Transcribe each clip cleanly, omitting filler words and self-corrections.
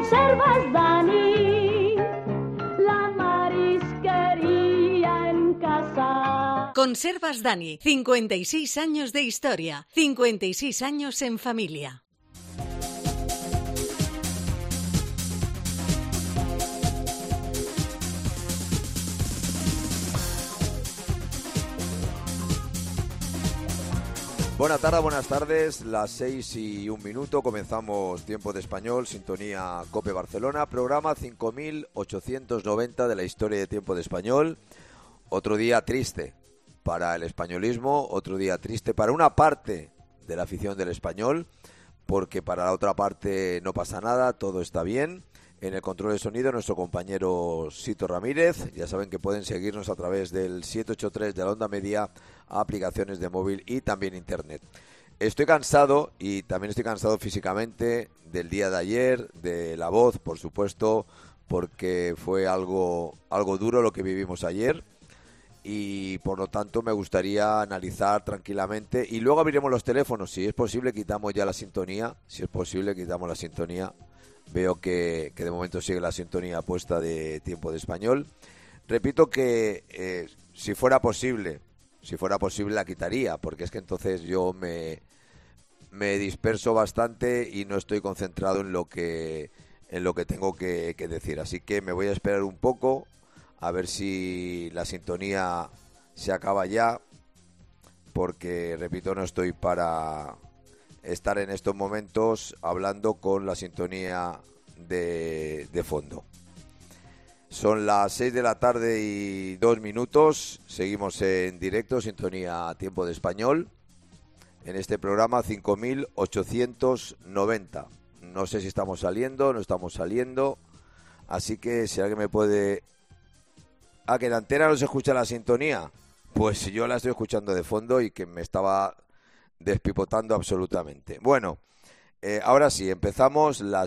Conservas Dani, la marisquería en casa. Conservas Dani, 56 años de historia, 56 años en familia. Buenas tardes, las 6:01, comenzamos Tiempo de Español, sintonía COPE Barcelona, programa 5890 de la historia de Tiempo de Español. Otro día triste para el españolismo, otro día triste para una parte de la afición del Español, porque para la otra parte no pasa nada, todo está bien. En el control de sonido nuestro compañero Sito Ramírez. Ya saben que pueden seguirnos a través del 783 de la onda media, aplicaciones de móvil y también internet. Estoy cansado y también estoy cansado físicamente del día de ayer, de la voz, por supuesto, porque fue algo duro lo que vivimos ayer y por lo tanto me gustaría analizar tranquilamente y luego abriremos los teléfonos. Si es posible quitamos ya la sintonía, quitamos la sintonía. Veo que de momento sigue la sintonía puesta de Tiempo de Español. Repito que si fuera posible la quitaría, porque es que entonces yo me disperso bastante y no estoy concentrado en lo que tengo que decir. Así que me voy a esperar un poco a ver si la sintonía se acaba ya, porque repito, no estoy para estar en estos momentos hablando con la sintonía de fondo. Son las 6:02, seguimos en directo, sintonía Tiempo de Español, en este programa 5890. No sé si estamos saliendo, no estamos saliendo, así que si alguien me puede... que en antena no se escucha la sintonía, pues yo la estoy escuchando de fondo y que me estaba despipotando absolutamente. Bueno, ahora sí, empezamos las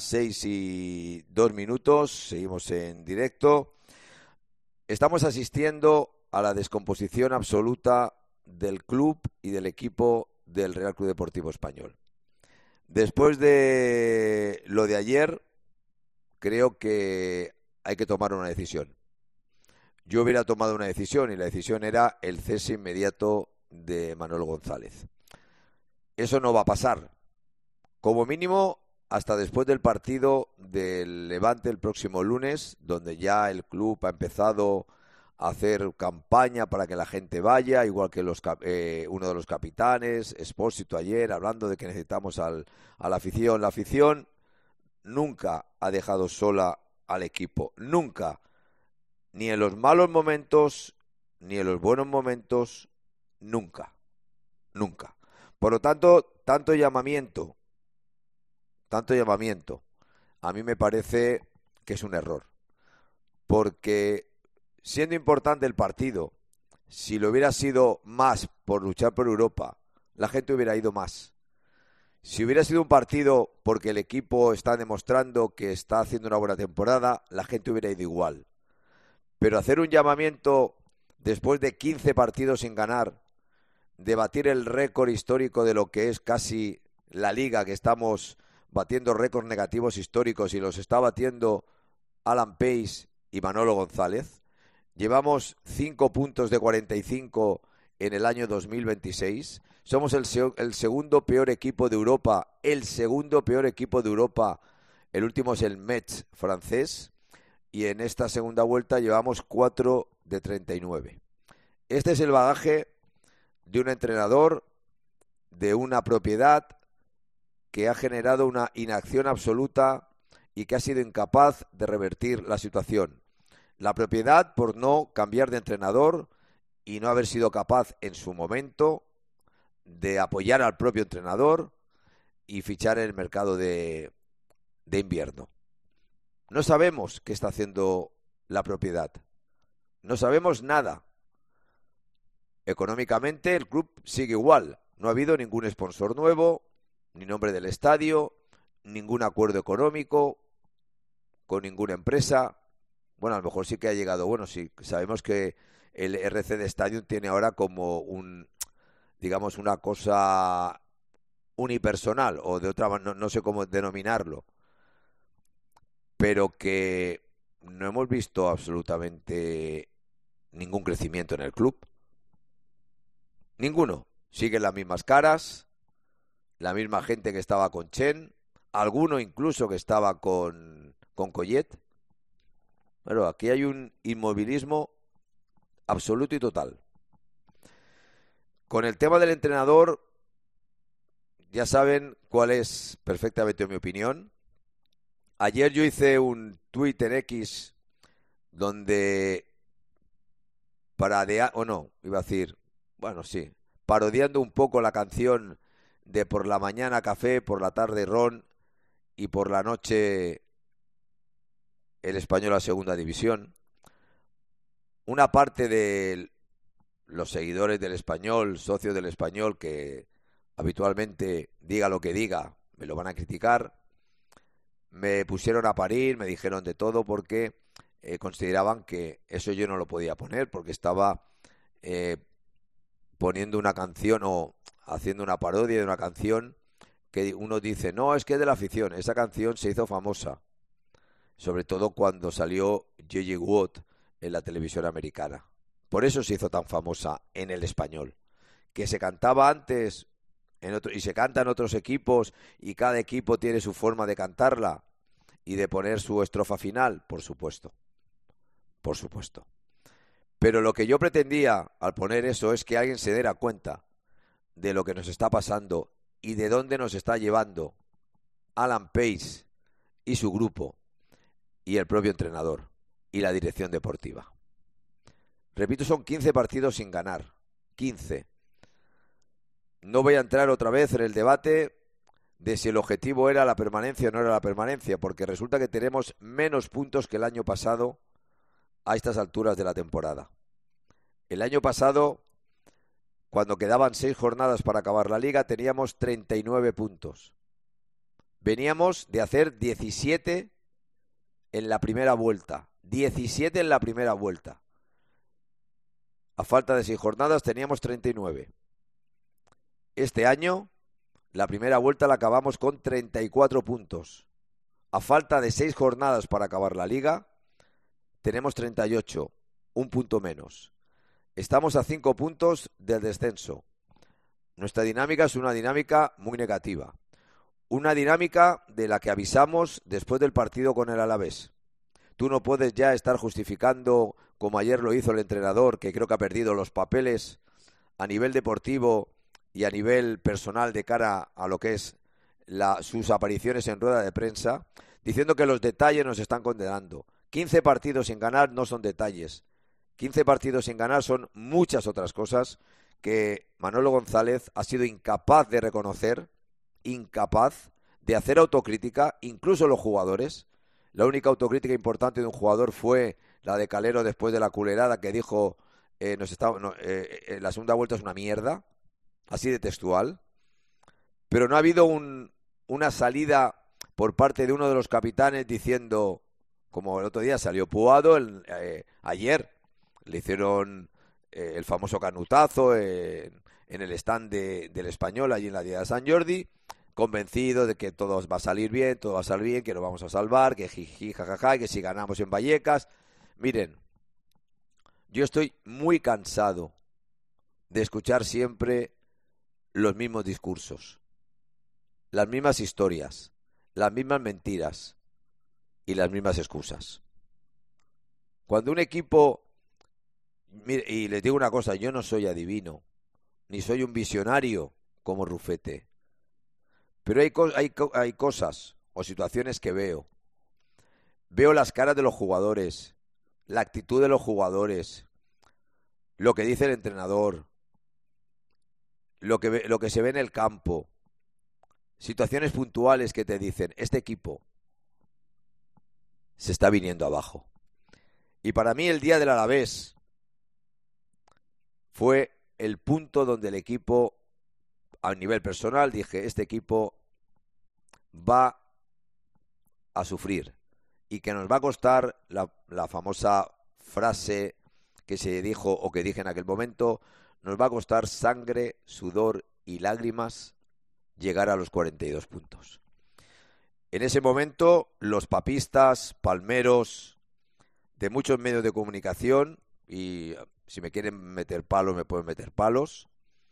6:02, seguimos en directo. Estamos asistiendo a la descomposición absoluta del club y del equipo del Real Club Deportivo Español. Después de lo de ayer, creo que hay que tomar una decisión. Yo hubiera tomado una decisión y la decisión era el cese inmediato de Manolo González. Eso no va a pasar. Como mínimo, hasta después del partido del Levante el próximo lunes, donde ya el club ha empezado a hacer campaña para que la gente vaya, igual que uno de los capitanes, Expósito, ayer, hablando de que necesitamos a la afición. La afición nunca ha dejado sola al equipo, nunca. Ni en los malos momentos, ni en los buenos momentos, nunca. Nunca. Por lo tanto, tanto llamamiento, a mí me parece que es un error. Porque siendo importante el partido, si lo hubiera sido más por luchar por Europa, la gente hubiera ido más. Si hubiera sido un partido porque el equipo está demostrando que está haciendo una buena temporada, la gente hubiera ido igual. Pero hacer un llamamiento después de 15 partidos sin ganar, de batir el récord histórico de lo que es casi la Liga, que estamos batiendo récords negativos históricos y los está batiendo Alan Pace y Manolo González. Llevamos 5 puntos de 45 en el año 2026. Somos el segundo peor equipo de Europa. El último es el Metz francés. Y en esta segunda vuelta llevamos 4 de 39. Este es el bagaje de un entrenador, de una propiedad que ha generado una inacción absoluta y que ha sido incapaz de revertir la situación. La propiedad por no cambiar de entrenador y no haber sido capaz en su momento de apoyar al propio entrenador y fichar en el mercado de invierno. No sabemos qué está haciendo la propiedad. No sabemos nada. Económicamente el club sigue igual. No ha habido ningún sponsor nuevo, ni nombre del estadio, ningún acuerdo económico con ninguna empresa. Bueno, a lo mejor sí que ha llegado. Bueno, sí, sabemos que el RC de Stadium tiene ahora como una cosa unipersonal o de otra, no sé cómo denominarlo. pero que no hemos visto absolutamente ningún crecimiento en el club. Ninguno. Siguen las mismas caras, la misma gente que estaba con Chen, alguno incluso que estaba con Collet. Pero aquí hay un inmovilismo absoluto y total. Con el tema del entrenador, ya saben cuál es perfectamente mi opinión. Ayer yo hice un tuit en X donde parodiando un poco la canción de por la mañana café, por la tarde ron y por la noche el Español a segunda división. Una parte de los seguidores del Español, socios del Español, que habitualmente diga lo que diga, me lo van a criticar, me pusieron a parir, me dijeron de todo porque consideraban que eso yo no lo podía poner porque estaba poniendo una canción o haciendo una parodia de una canción que uno dice, no, es que es de la afición. Esa canción se hizo famosa, sobre todo cuando salió J.J. Watt en la televisión americana. Por eso se hizo tan famosa en el Español, que se cantaba antes y se canta en otros equipos y cada equipo tiene su forma de cantarla y de poner su estrofa final, por supuesto. Por supuesto. Pero lo que yo pretendía al poner eso es que alguien se diera cuenta de lo que nos está pasando y de dónde nos está llevando Alan Pace y su grupo y el propio entrenador y la dirección deportiva. Repito, son 15 partidos sin ganar. 15. No voy a entrar otra vez en el debate de si el objetivo era la permanencia o no era la permanencia, porque resulta que tenemos menos puntos que el año pasado a estas alturas de la temporada. El año pasado, cuando quedaban 6 jornadas para acabar la liga, teníamos 39 puntos. Veníamos de hacer 17 en la primera vuelta. 17 en la primera vuelta. A falta de 6 jornadas teníamos 39. Este año, la primera vuelta la acabamos con 34 puntos. A falta de 6 jornadas para acabar la liga, tenemos 38, un punto menos. Estamos a 5 puntos del descenso. Nuestra dinámica es una dinámica muy negativa. Una dinámica de la que avisamos después del partido con el Alavés. Tú no puedes ya estar justificando, como ayer lo hizo el entrenador, que creo que ha perdido los papeles a nivel deportivo y a nivel personal de cara a lo que es sus apariciones en rueda de prensa, diciendo que los detalles nos están condenando. 15 partidos sin ganar no son detalles. 15 partidos sin ganar son muchas otras cosas que Manolo González ha sido incapaz de reconocer, incapaz de hacer autocrítica, incluso los jugadores. La única autocrítica importante de un jugador fue la de Calero después de la culerada que dijo la segunda vuelta es una mierda, así de textual. Pero no ha habido una salida por parte de uno de los capitanes diciendo, como el otro día salió Puado, ayer le hicieron el famoso canutazo en el stand del Español, allí en la Día de San Jordi, convencido de que todo va a salir bien, que lo vamos a salvar, que jiji, jajaja, que si ganamos en Vallecas. Miren, yo estoy muy cansado de escuchar siempre los mismos discursos, las mismas historias, las mismas mentiras y las mismas excusas. Cuando un equipo... Mire, y les digo una cosa, yo no soy adivino, ni soy un visionario como Rufete, pero hay cosas o situaciones que veo. Veo las caras de los jugadores, la actitud de los jugadores, lo que dice el entrenador, lo que se ve en el campo, situaciones puntuales que te dicen, este equipo se está viniendo abajo. Y para mí el día del Alavés fue el punto donde el equipo, a nivel personal, dije, este equipo va a sufrir y que nos va a costar la famosa frase que se dijo o que dije en aquel momento, nos va a costar sangre, sudor y lágrimas llegar a los 42 puntos. En ese momento, los papistas, palmeros, de muchos medios de comunicación, y si me quieren meter palos, me pueden meter palos,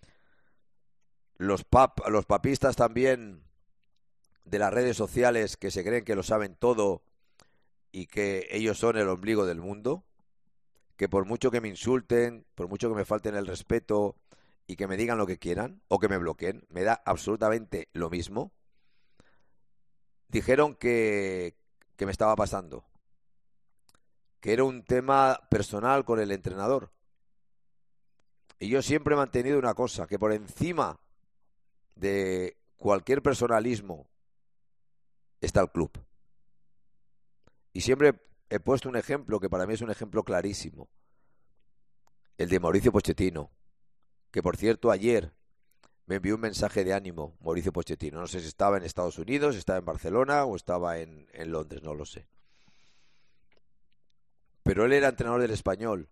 los papistas también de las redes sociales que se creen que lo saben todo y que ellos son el ombligo del mundo, que por mucho que me insulten, por mucho que me falten el respeto y que me digan lo que quieran o que me bloqueen, me da absolutamente lo mismo. Dijeron que me estaba pasando, que era un tema personal con el entrenador. Y yo siempre he mantenido una cosa, que por encima de cualquier personalismo está el club. Y siempre he puesto un ejemplo que para mí es un ejemplo clarísimo. El de Mauricio Pochettino, que por cierto ayer me envió un mensaje de ánimo Mauricio Pochettino. No sé si estaba en Estados Unidos, estaba en Barcelona o estaba en Londres, no lo sé. Pero él era entrenador del Español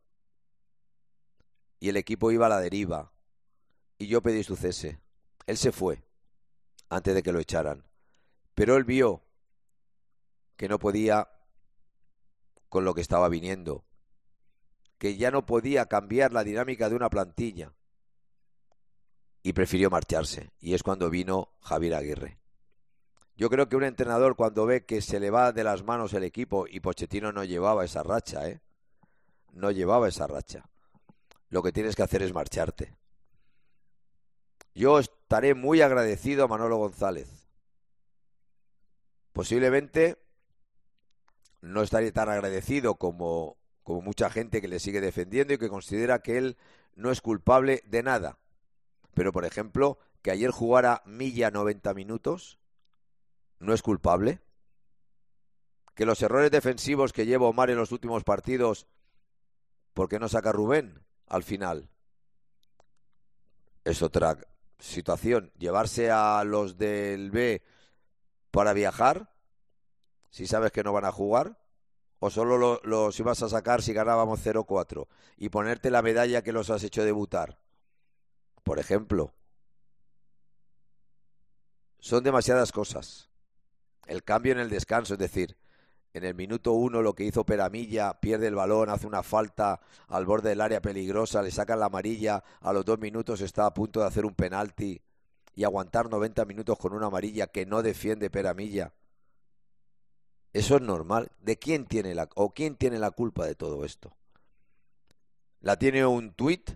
y el equipo iba a la deriva y yo pedí su cese. Él se fue antes de que lo echaran, pero él vio que no podía con lo que estaba viniendo, que ya no podía cambiar la dinámica de una plantilla y prefirió marcharse, y es cuando vino Javier Aguirre. Yo creo que un entrenador cuando ve que se le va de las manos el equipo, y Pochettino no llevaba esa racha, no llevaba esa racha, lo que tienes que hacer es marcharte. Yo estaré muy agradecido a Manolo González. Posiblemente no estaré tan agradecido como mucha gente que le sigue defendiendo y que considera que él no es culpable de nada. Pero, por ejemplo, que ayer jugara Milla 90 minutos, ¿no es culpable? Que los errores defensivos que lleva Omar en los últimos partidos, ¿por qué no saca Rubén al final? Es otra situación. Llevarse a los del B para viajar, si sabes que no van a jugar, o solo los ibas a sacar si ganábamos 0-4 y ponerte la medalla que los has hecho debutar. Por ejemplo, son demasiadas cosas. El cambio en el descanso, es decir, en el minuto 1 lo que hizo Peramilla, pierde el balón, hace una falta al borde del área peligrosa, le sacan la amarilla, a los 2 minutos está a punto de hacer un penalti y aguantar 90 minutos con una amarilla que no defiende Peramilla. Eso es normal. ¿De quién tiene quién tiene la culpa de todo esto? ¿La tiene un tuit?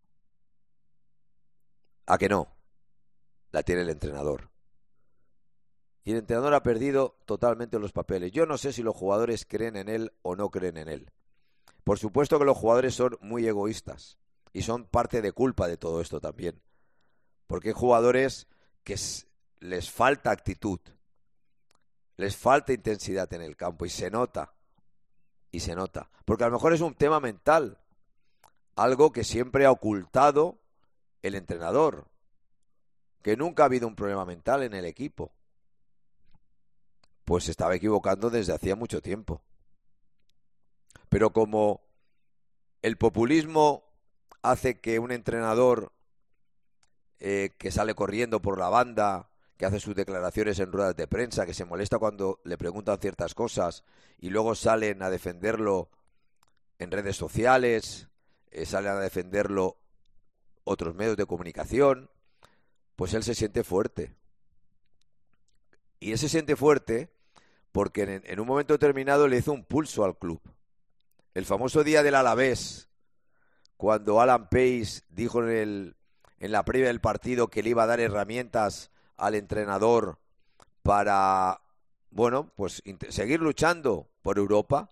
¿A que no? La tiene el entrenador. Y el entrenador ha perdido totalmente los papeles. Yo no sé si los jugadores creen en él o no creen en él. Por supuesto que los jugadores son muy egoístas y son parte de culpa de todo esto también. Porque hay jugadores que les falta actitud, les falta intensidad en el campo y se nota. Y se nota. Porque a lo mejor es un tema mental, algo que siempre ha ocultado el entrenador, que nunca ha habido un problema mental en el equipo. Pues se estaba equivocando desde hacía mucho tiempo. Pero como el populismo hace que un entrenador que sale corriendo por la banda, que hace sus declaraciones en ruedas de prensa, que se molesta cuando le preguntan ciertas cosas y luego salen a defenderlo en redes sociales, salen a defenderlo otros medios de comunicación, pues él se siente fuerte. Y él se siente fuerte porque en un momento determinado le hizo un pulso al club. El famoso día del Alavés, cuando Alan Pace dijo en la previa del partido que le iba a dar herramientas al entrenador para, bueno, pues seguir luchando por Europa.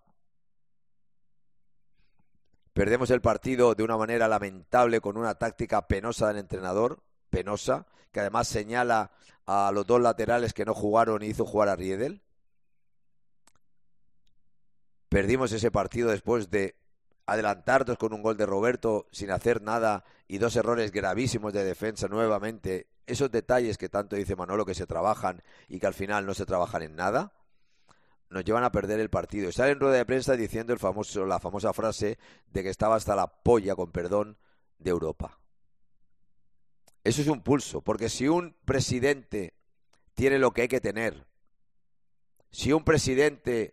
Perdemos el partido de una manera lamentable con una táctica penosa del entrenador, penosa, que además señala a los 2 laterales que no jugaron y hizo jugar a Riedel. Perdimos ese partido después de adelantarnos con un gol de Roberto sin hacer nada y 2 errores gravísimos de defensa nuevamente. Esos detalles que tanto dice Manolo que se trabajan y que al final no se trabajan en nada, nos llevan a perder el partido. Y sale en rueda de prensa diciendo la famosa frase de que estaba hasta la polla, con perdón, de Europa. Eso es un pulso, porque si un presidente tiene lo que hay que tener Si un presidente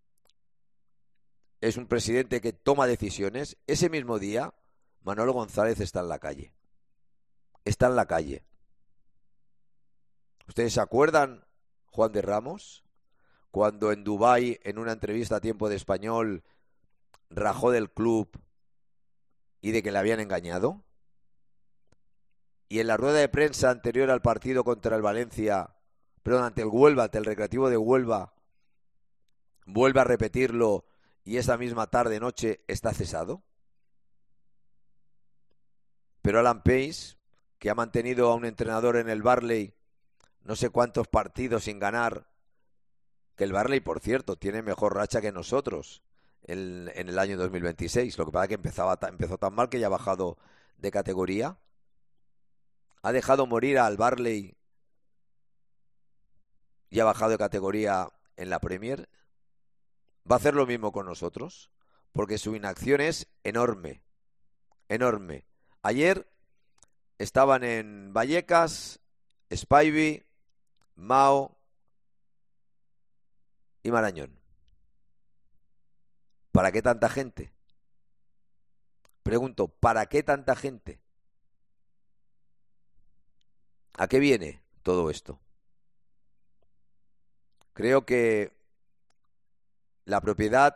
es un presidente que toma decisiones, ese mismo día Manolo González está en la calle. Está en la calle. ¿Ustedes se acuerdan, Juan de Ramos, cuando en Dubái, en una entrevista a Tiempo de Español, rajó del club y de que le habían engañado? Y en la rueda de prensa anterior al partido contra el Valencia, perdón, ante el Huelva, ante el Recreativo de Huelva, vuelve a repetirlo y esa misma tarde-noche está cesado. Pero Alan Pace, que ha mantenido a un entrenador en el Barley no sé cuántos partidos sin ganar, que el Barley, por cierto, tiene mejor racha que nosotros en el año 2026. Lo que pasa es que empezó tan mal que ya ha bajado de categoría. Ha dejado morir al Barley y ha bajado de categoría en la Premier. Va a hacer lo mismo con nosotros, porque su inacción es enorme, enorme. Ayer estaban en Vallecas, Spivey, Mao y Marañón. ¿Para qué tanta gente? Pregunto, ¿para qué tanta gente? ¿A qué viene todo esto? Creo que la propiedad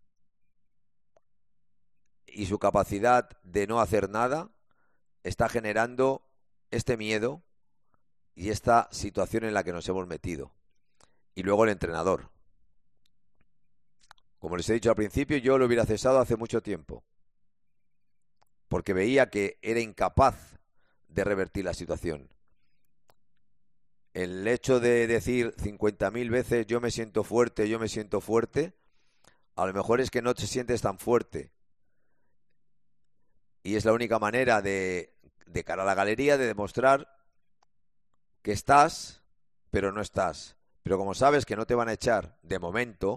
y su capacidad de no hacer nada está generando este miedo y esta situación en la que nos hemos metido. Y luego el entrenador. Como les he dicho al principio, yo lo hubiera cesado hace mucho tiempo, porque veía que era incapaz de revertir la situación. El hecho de decir 50.000 veces yo me siento fuerte, a lo mejor es que no te sientes tan fuerte. Y es la única manera de cara a la galería de demostrar que estás, pero no estás. Pero como sabes que no te van a echar de momento,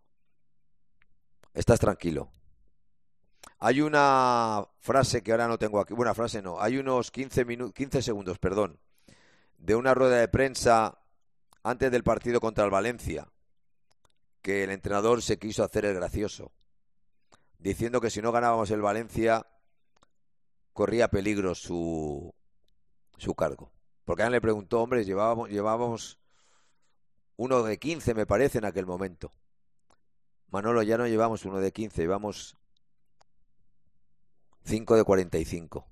estás tranquilo. Hay una frase que ahora no tengo aquí, una frase no, hay unos 15 segundos, de una rueda de prensa antes del partido contra el Valencia, que el entrenador se quiso hacer el gracioso, diciendo que si no ganábamos el Valencia corría peligro su cargo. Porque alguien le preguntó, hombre, llevábamos uno de 15, me parece, en aquel momento. Manolo, ya no llevamos uno de 15, llevamos 5 de 45.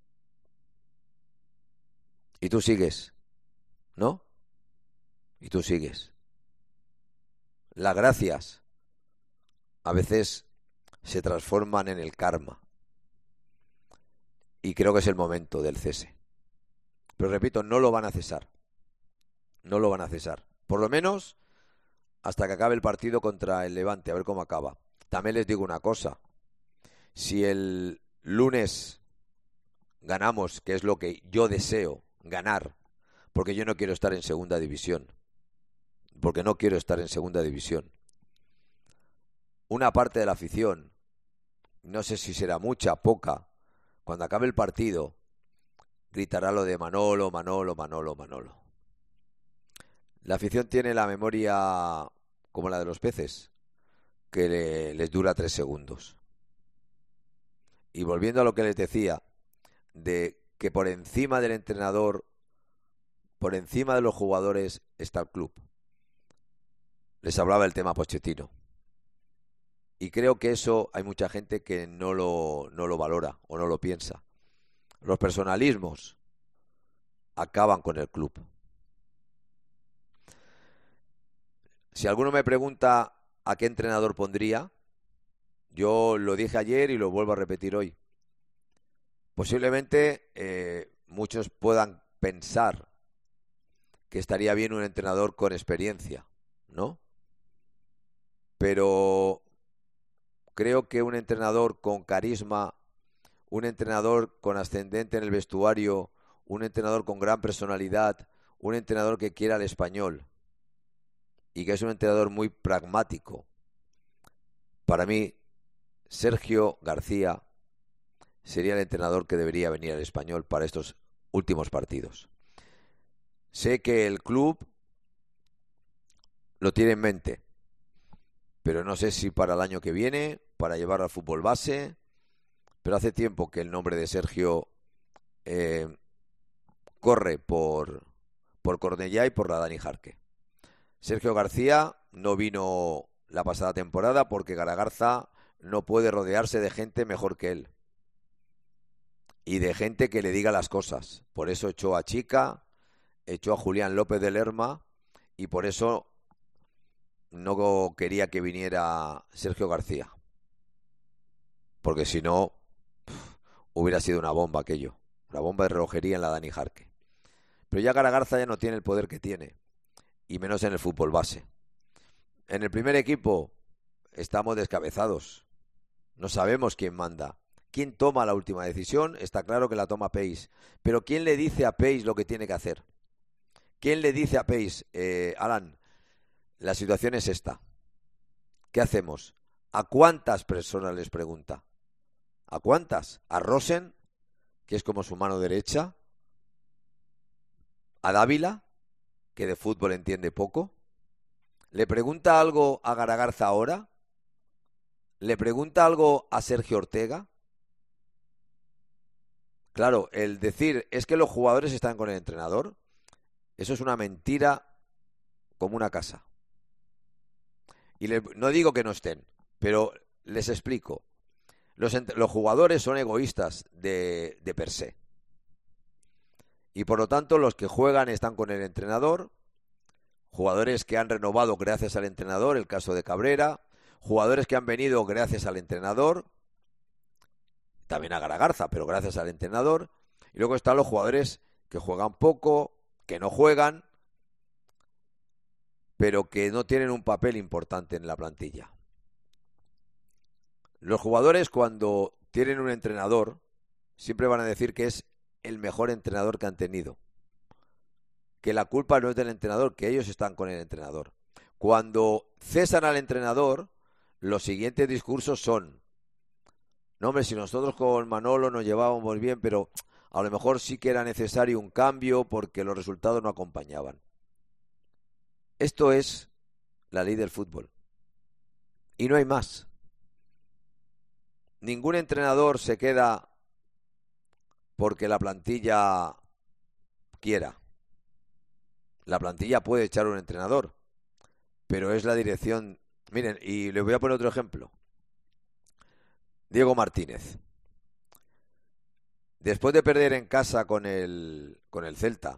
Y tú sigues, ¿no? Y tú sigues. Las gracias a veces se transforman en el karma. Y creo que es el momento del cese. Pero repito, no lo van a cesar. No lo van a cesar. Por lo menos hasta que acabe el partido contra el Levante, a ver cómo acaba. También les digo una cosa. Si el lunes ganamos, que es lo que yo deseo, ganar, porque yo no quiero estar en segunda división. Porque no quiero estar en segunda división. Una parte de la afición, no sé si será mucha, poca, cuando acabe el partido, gritará lo de Manolo, Manolo, Manolo, Manolo. La afición tiene la memoria como la de los peces, que les dura 3 segundos. Y volviendo a lo que les decía, de que por encima del entrenador, por encima de los jugadores, está el club. Les hablaba del tema Pochettino. Y creo que eso hay mucha gente que no lo valora o no lo piensa. Los personalismos acaban con el club. Si alguno me pregunta a qué entrenador pondría, yo lo dije ayer y lo vuelvo a repetir hoy. Posiblemente muchos puedan pensar que estaría bien un entrenador con experiencia, ¿no? Pero creo que un entrenador con carisma, un entrenador con ascendente en el vestuario, un entrenador con gran personalidad, un entrenador que quiera el español y que es un entrenador muy pragmático. Para mí, Sergio García sería el entrenador que debería venir al español para estos últimos partidos. Sé que el club lo tiene en mente, pero no sé si para el año que viene, para llevar al fútbol base, pero hace tiempo que el nombre de Sergio corre por Cornellá y por la Dani Jarque. Sergio García no vino la pasada temporada porque Garagarza no puede rodearse de gente mejor que él y de gente que le diga las cosas. Por eso echó a Chica, echó a Julián López de Lerma y por eso no quería que viniera Sergio García. Porque si no, hubiera sido una bomba aquello. Una bomba de relojería en la Dani Jarque. Pero ya Garagarza ya no tiene el poder que tiene. Y menos en el fútbol base. En el primer equipo estamos descabezados. No sabemos quién manda. ¿Quién toma la última decisión? Está claro que la toma Peis. Pero ¿quién le dice a Peis lo que tiene que hacer? ¿Quién le dice a Peis, Alan, la situación es esta? ¿Qué hacemos? ¿A cuántas personas les pregunta? ¿A cuántas? ¿A Rosen, que es como su mano derecha? ¿A Dávila, que de fútbol entiende poco? ¿Le pregunta algo a Garagarza ahora? ¿Le pregunta algo a Sergio Ortega? Claro, el decir es que los jugadores están con el entrenador, eso es una mentira como una casa. Y no digo que no estén, pero les explico. Los jugadores son egoístas de per se. Y por lo tanto los que juegan están con el entrenador, jugadores que han renovado gracias al entrenador, el caso de Cabrera, jugadores que han venido gracias al entrenador, también a Garagarza, pero gracias al entrenador, y luego están los jugadores que juegan poco, que no juegan, pero que no tienen un papel importante en la plantilla. Los jugadores cuando tienen un entrenador siempre van a decir que es el mejor entrenador que han tenido. Que la culpa no es del entrenador, que ellos están con el entrenador. Cuando cesan al entrenador, los siguientes discursos son: no, hombre, si nosotros con Manolo nos llevábamos bien, pero a lo mejor sí que era necesario un cambio porque los resultados no acompañaban. Esto es la ley del fútbol. Y no hay más. Ningún entrenador se queda porque la plantilla quiera. La plantilla puede echar un entrenador, pero es la dirección. Miren, y les voy a poner otro ejemplo. Diego Martínez. Después de perder en casa con el Celta,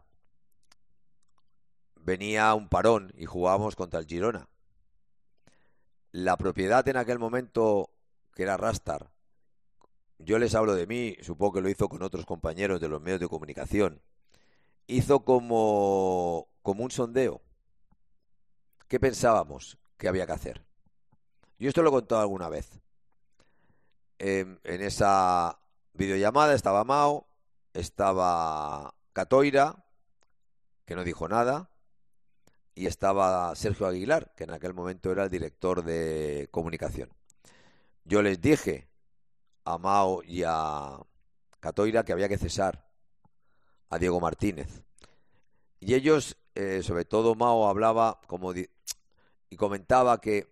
venía un parón y jugábamos contra el Girona. La propiedad en aquel momento, que era Rastar, yo les hablo de mí, supongo que lo hizo con otros compañeros de los medios de comunicación, hizo como un sondeo. ¿Qué pensábamos que había que hacer? Yo esto lo he contado alguna vez. En esa videollamada estaba Mao, estaba Catoira, que no dijo nada, y estaba Sergio Aguilar, que en aquel momento era el director de comunicación. Yo les dije a Mao y a Catoira que había que cesar a Diego Martínez. Y ellos, sobre todo Mao, hablaba y comentaba que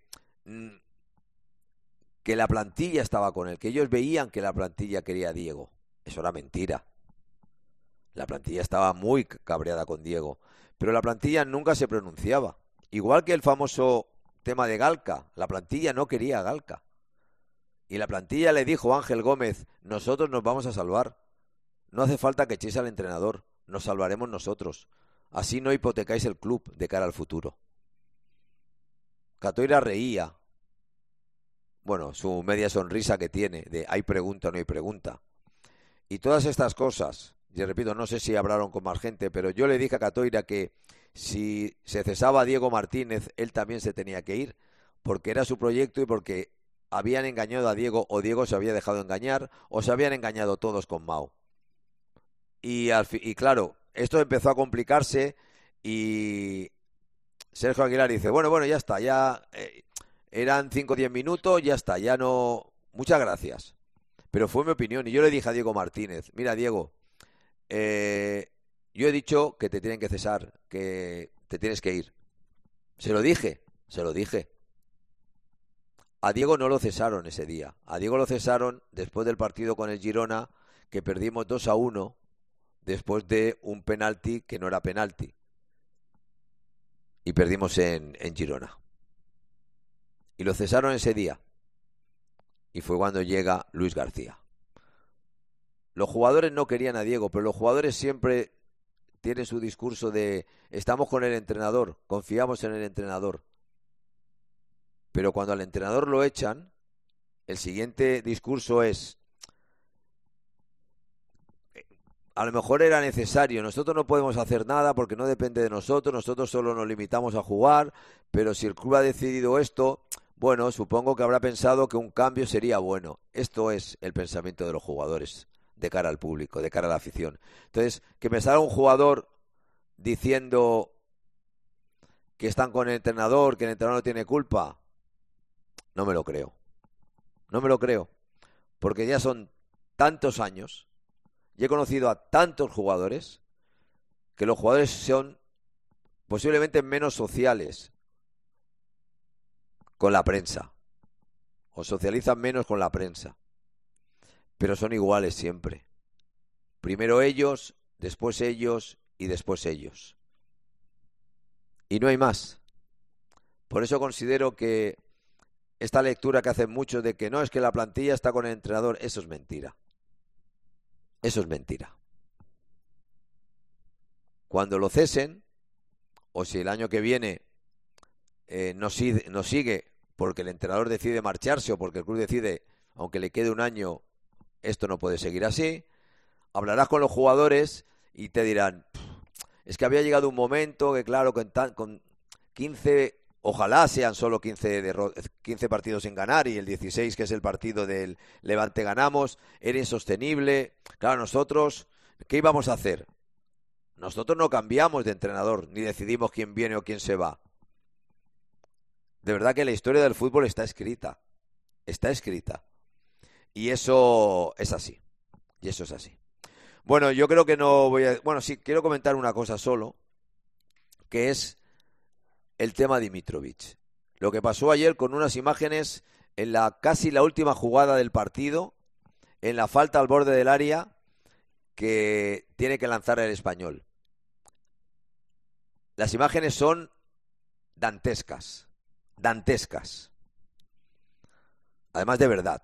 la plantilla estaba con él, que ellos veían que la plantilla quería a Diego. Eso era mentira. La plantilla estaba muy cabreada con Diego, pero la plantilla nunca se pronunciaba. Igual que el famoso tema de Galca, la plantilla no quería a Galca. Y la plantilla le dijo a Ángel Gómez: nosotros nos vamos a salvar. No hace falta que echéis al entrenador, nos salvaremos nosotros. Así no hipotecáis el club de cara al futuro. Catoira reía. Bueno, su media sonrisa que tiene, de hay pregunta o no hay pregunta. Y todas estas cosas, y repito, no sé si hablaron con más gente, pero yo le dije a Catoira que si se cesaba a Diego Martínez, él también se tenía que ir, porque era su proyecto y porque habían engañado a Diego, o Diego se había dejado engañar, o se habían engañado todos con Mao. Y claro, esto empezó a complicarse y Sergio Aguilar dice, bueno, ya está, ya eran 5 o 10 minutos, ya está, ya no... Muchas gracias. Pero fue mi opinión y yo le dije a Diego Martínez, mira Diego, yo he dicho que te tienen que cesar, que te tienes que ir. Se lo dije Se lo dije. A Diego no lo cesaron ese día. A Diego lo cesaron después del partido con el Girona, que perdimos 2-1, después de un penalti que no era penalti. Y perdimos en Girona. Y lo cesaron ese día. Y fue cuando llega Luis García. Los jugadores no querían a Diego, pero los jugadores siempre tienen su discurso de estamos con el entrenador, confiamos en el entrenador. Pero cuando al entrenador lo echan, el siguiente discurso es a lo mejor era necesario, nosotros no podemos hacer nada porque no depende de nosotros solo nos limitamos a jugar, pero si el club ha decidido esto, bueno, supongo que habrá pensado que un cambio sería bueno. Esto es el pensamiento de los jugadores de cara al público, de cara a la afición. Entonces, que me salga un jugador diciendo que están con el entrenador, que el entrenador no tiene culpa, no me lo creo. No me lo creo, porque ya son tantos años. Y he conocido a tantos jugadores que los jugadores son posiblemente menos sociales con la prensa o socializan menos con la prensa, pero son iguales siempre. Primero ellos, después ellos y después ellos. Y no hay más. Por eso considero que esta lectura que hacen muchos de que no, es que la plantilla está con el entrenador, eso es mentira. Eso es mentira. Cuando lo cesen, o si el año que viene no sigue porque el entrenador decide marcharse o porque el club decide, aunque le quede un año, esto no puede seguir así, hablarás con los jugadores y te dirán, es que había llegado un momento que claro, con 15, ojalá sean solo 15 partidos sin ganar y el 16 que es el partido del Levante ganamos, era insostenible. Claro, nosotros, ¿qué íbamos a hacer? Nosotros no cambiamos de entrenador, ni decidimos quién viene o quién se va. De verdad que la historia del fútbol está escrita. Está escrita. Y eso es así. Y eso es así. Bueno, yo creo que no voy a... Bueno, sí, quiero comentar una cosa solo, que es el tema Dimitrovic. Lo que pasó ayer con unas imágenes en casi la última jugada del partido, en la falta al borde del área que tiene que lanzar el Español. Las imágenes son dantescas. Dantescas. Además de verdad.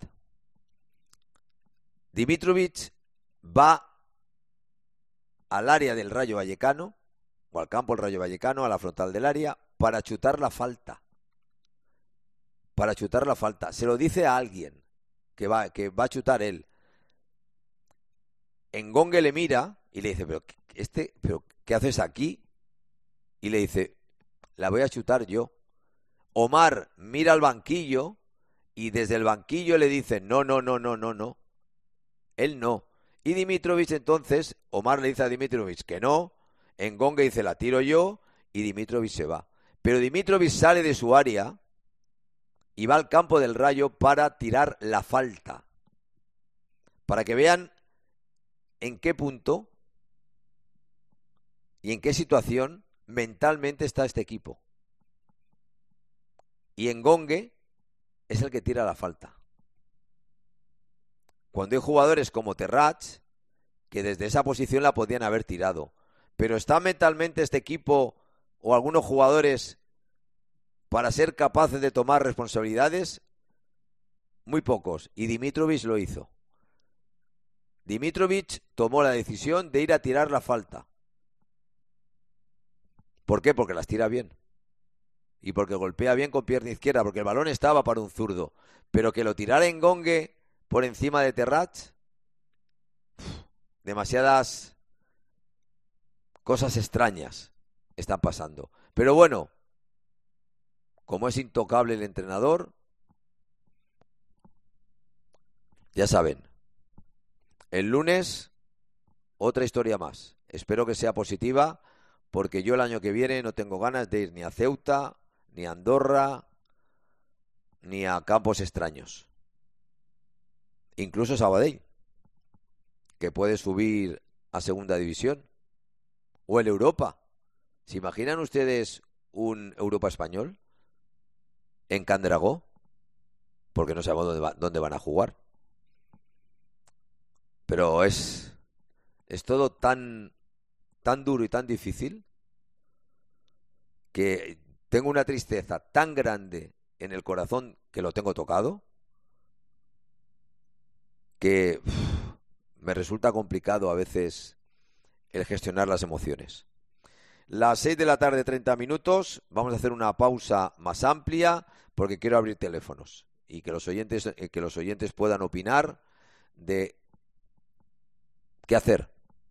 Dimitrovic va al área del Rayo Vallecano, o al campo del Rayo Vallecano, a la frontal del área, para chutar la falta. Para chutar la falta. Se lo dice a alguien que va a chutar él. Engongue le mira y le dice, pero ¿qué haces aquí? Y le dice, la voy a chutar yo. Omar mira al banquillo y desde el banquillo le dice, no. Él no. Y Dimitrovic entonces, Omar le dice a Dimitrovic que no, Engongue dice, la tiro yo, y Dimitrovic se va. Pero Dimitrovic sale de su área y va al campo del Rayo para tirar la falta. Para que vean en qué punto y en qué situación mentalmente está este equipo. Y Engongue es el que tira la falta. Cuando hay jugadores como Terrats, que desde esa posición la podían haber tirado. Pero ¿está mentalmente este equipo o algunos jugadores para ser capaces de tomar responsabilidades? Muy pocos. Y Dimitrovic lo hizo. Dimitrovic tomó la decisión de ir a tirar la falta. ¿Por qué? Porque las tira bien. Y porque golpea bien con pierna izquierda, porque el balón estaba para un zurdo. Pero que lo tirara Engongue por encima de Terrats, demasiadas cosas extrañas están pasando. Pero bueno, como es intocable el entrenador, ya saben, el lunes otra historia más. Espero que sea positiva, porque yo el año que viene no tengo ganas de ir ni a Ceuta, ni a Andorra, ni a campos extraños. Incluso Sabadell, que puede subir a segunda división, o el Europa. ¿Se imaginan ustedes un Europa español? en Can Dragó, porque no sabemos dónde van a jugar. Pero es todo tan duro y tan difícil que tengo una tristeza tan grande en el corazón, que lo tengo tocado, que me resulta complicado a veces el gestionar las emociones. Las 6 de la tarde, 30 minutos. Vamos a hacer una pausa más amplia porque quiero abrir teléfonos y que los oyentes puedan opinar de qué hacer.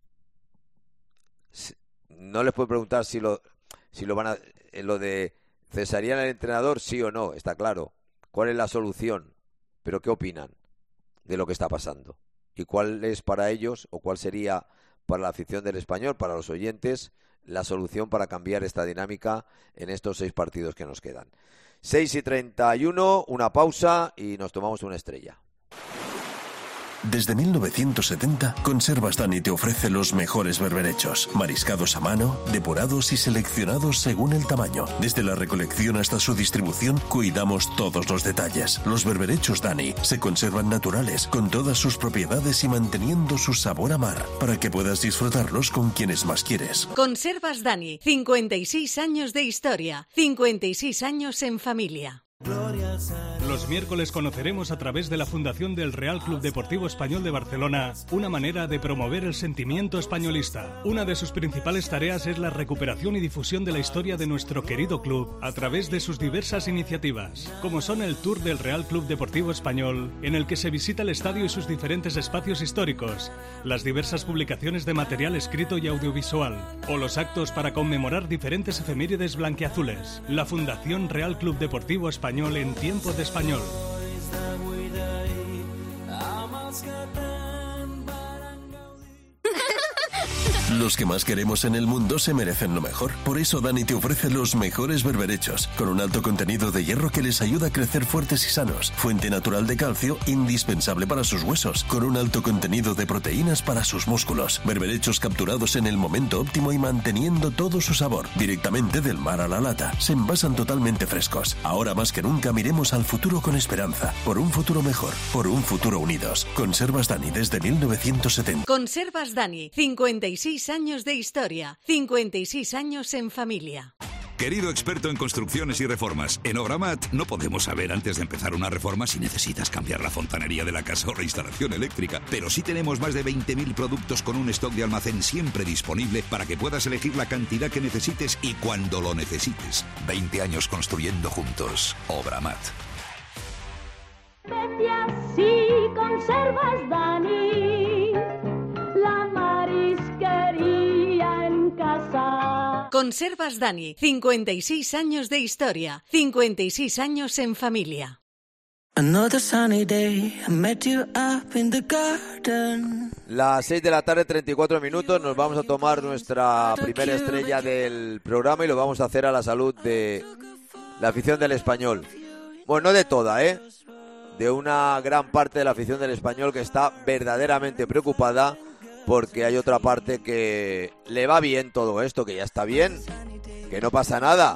No les puedo preguntar si lo van a, lo de cesarían al entrenador, sí o no, está claro. ¿Cuál es la solución? Pero ¿qué opinan de lo que está pasando? ¿Y cuál es para ellos, o cuál sería para la afición del Español, para los oyentes, la solución para cambiar esta dinámica en estos 6 partidos que nos quedan? 6:31, una pausa y nos tomamos una estrella. Desde 1970, Conservas Dani te ofrece los mejores berberechos, mariscados a mano, depurados y seleccionados según el tamaño. Desde la recolección hasta su distribución, cuidamos todos los detalles. Los berberechos Dani se conservan naturales, con todas sus propiedades y manteniendo su sabor a mar, para que puedas disfrutarlos con quienes más quieres. Conservas Dani, 56 años de historia, 56 años en familia. Los miércoles conoceremos a través de la Fundación del Real Club Deportivo Español de Barcelona una manera de promover el sentimiento españolista. Una de sus principales tareas es la recuperación y difusión de la historia de nuestro querido club a través de sus diversas iniciativas, como son el Tour del Real Club Deportivo Español, en el que se visita el estadio y sus diferentes espacios históricos, las diversas publicaciones de material escrito y audiovisual, o los actos para conmemorar diferentes efemérides blanquiazules. La Fundación Real Club Deportivo Español en tiempo de español. Los que más queremos en el mundo se merecen lo mejor. Por eso Dani te ofrece los mejores berberechos, con un alto contenido de hierro que les ayuda a crecer fuertes y sanos, fuente natural de calcio indispensable para sus huesos, con un alto contenido de proteínas para sus músculos. Berberechos capturados en el momento óptimo y manteniendo todo su sabor, directamente del mar a la lata. Se envasan totalmente frescos. Ahora más que nunca miremos al futuro con esperanza, por un futuro mejor, por un futuro unidos. Conservas Dani desde 1970. Conservas Dani, 56 años de historia, 56 años en familia. Querido experto en construcciones y reformas, en Obramat no podemos saber antes de empezar una reforma si necesitas cambiar la fontanería de la casa o la instalación eléctrica, pero sí tenemos más de 20.000 productos con un stock de almacén siempre disponible para que puedas elegir la cantidad que necesites y cuando lo necesites. 20 años construyendo juntos. Obramat. Especias y conservas Dani, la marisquería en casa. Conservas Dani, 56 años de historia, 56 años en familia. Another sunny day, I met you up in the garden. Las 6 de la tarde, 34 minutos, nos vamos a tomar nuestra primera estrella del programa y lo vamos a hacer a la salud de la afición del Español. Bueno, no de toda, de una gran parte de la afición del Español que está verdaderamente preocupada porque hay otra parte que le va bien todo esto, que ya está bien, que no pasa nada,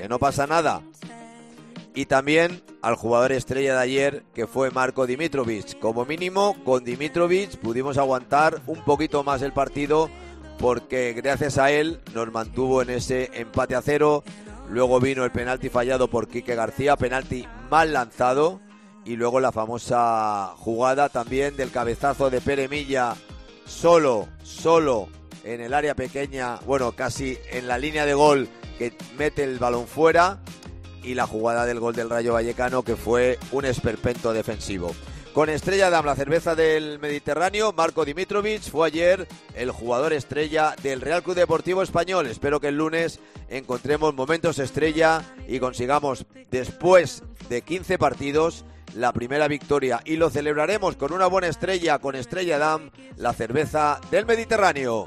Y también al jugador estrella de ayer, que fue Marko Dimitrovic. Como mínimo, con Dimitrovic pudimos aguantar un poquito más el partido porque gracias a él nos mantuvo en ese empate a 0. Luego vino el penalti fallado por Quique García, penalti mal lanzado. Y luego la famosa jugada también del cabezazo de Pere Milla, solo en el área pequeña, bueno, casi en la línea de gol, que mete el balón fuera. Y la jugada del gol del Rayo Vallecano, que fue un esperpento defensivo. Con Estrella Damm, la cerveza del Mediterráneo, Marko Dimitrovic fue ayer el jugador estrella del Real Club Deportivo Español. Espero que el lunes encontremos momentos estrella y consigamos, después de 15 partidos, la primera victoria. Y lo celebraremos con una buena estrella, con Estrella Damm, la cerveza del Mediterráneo.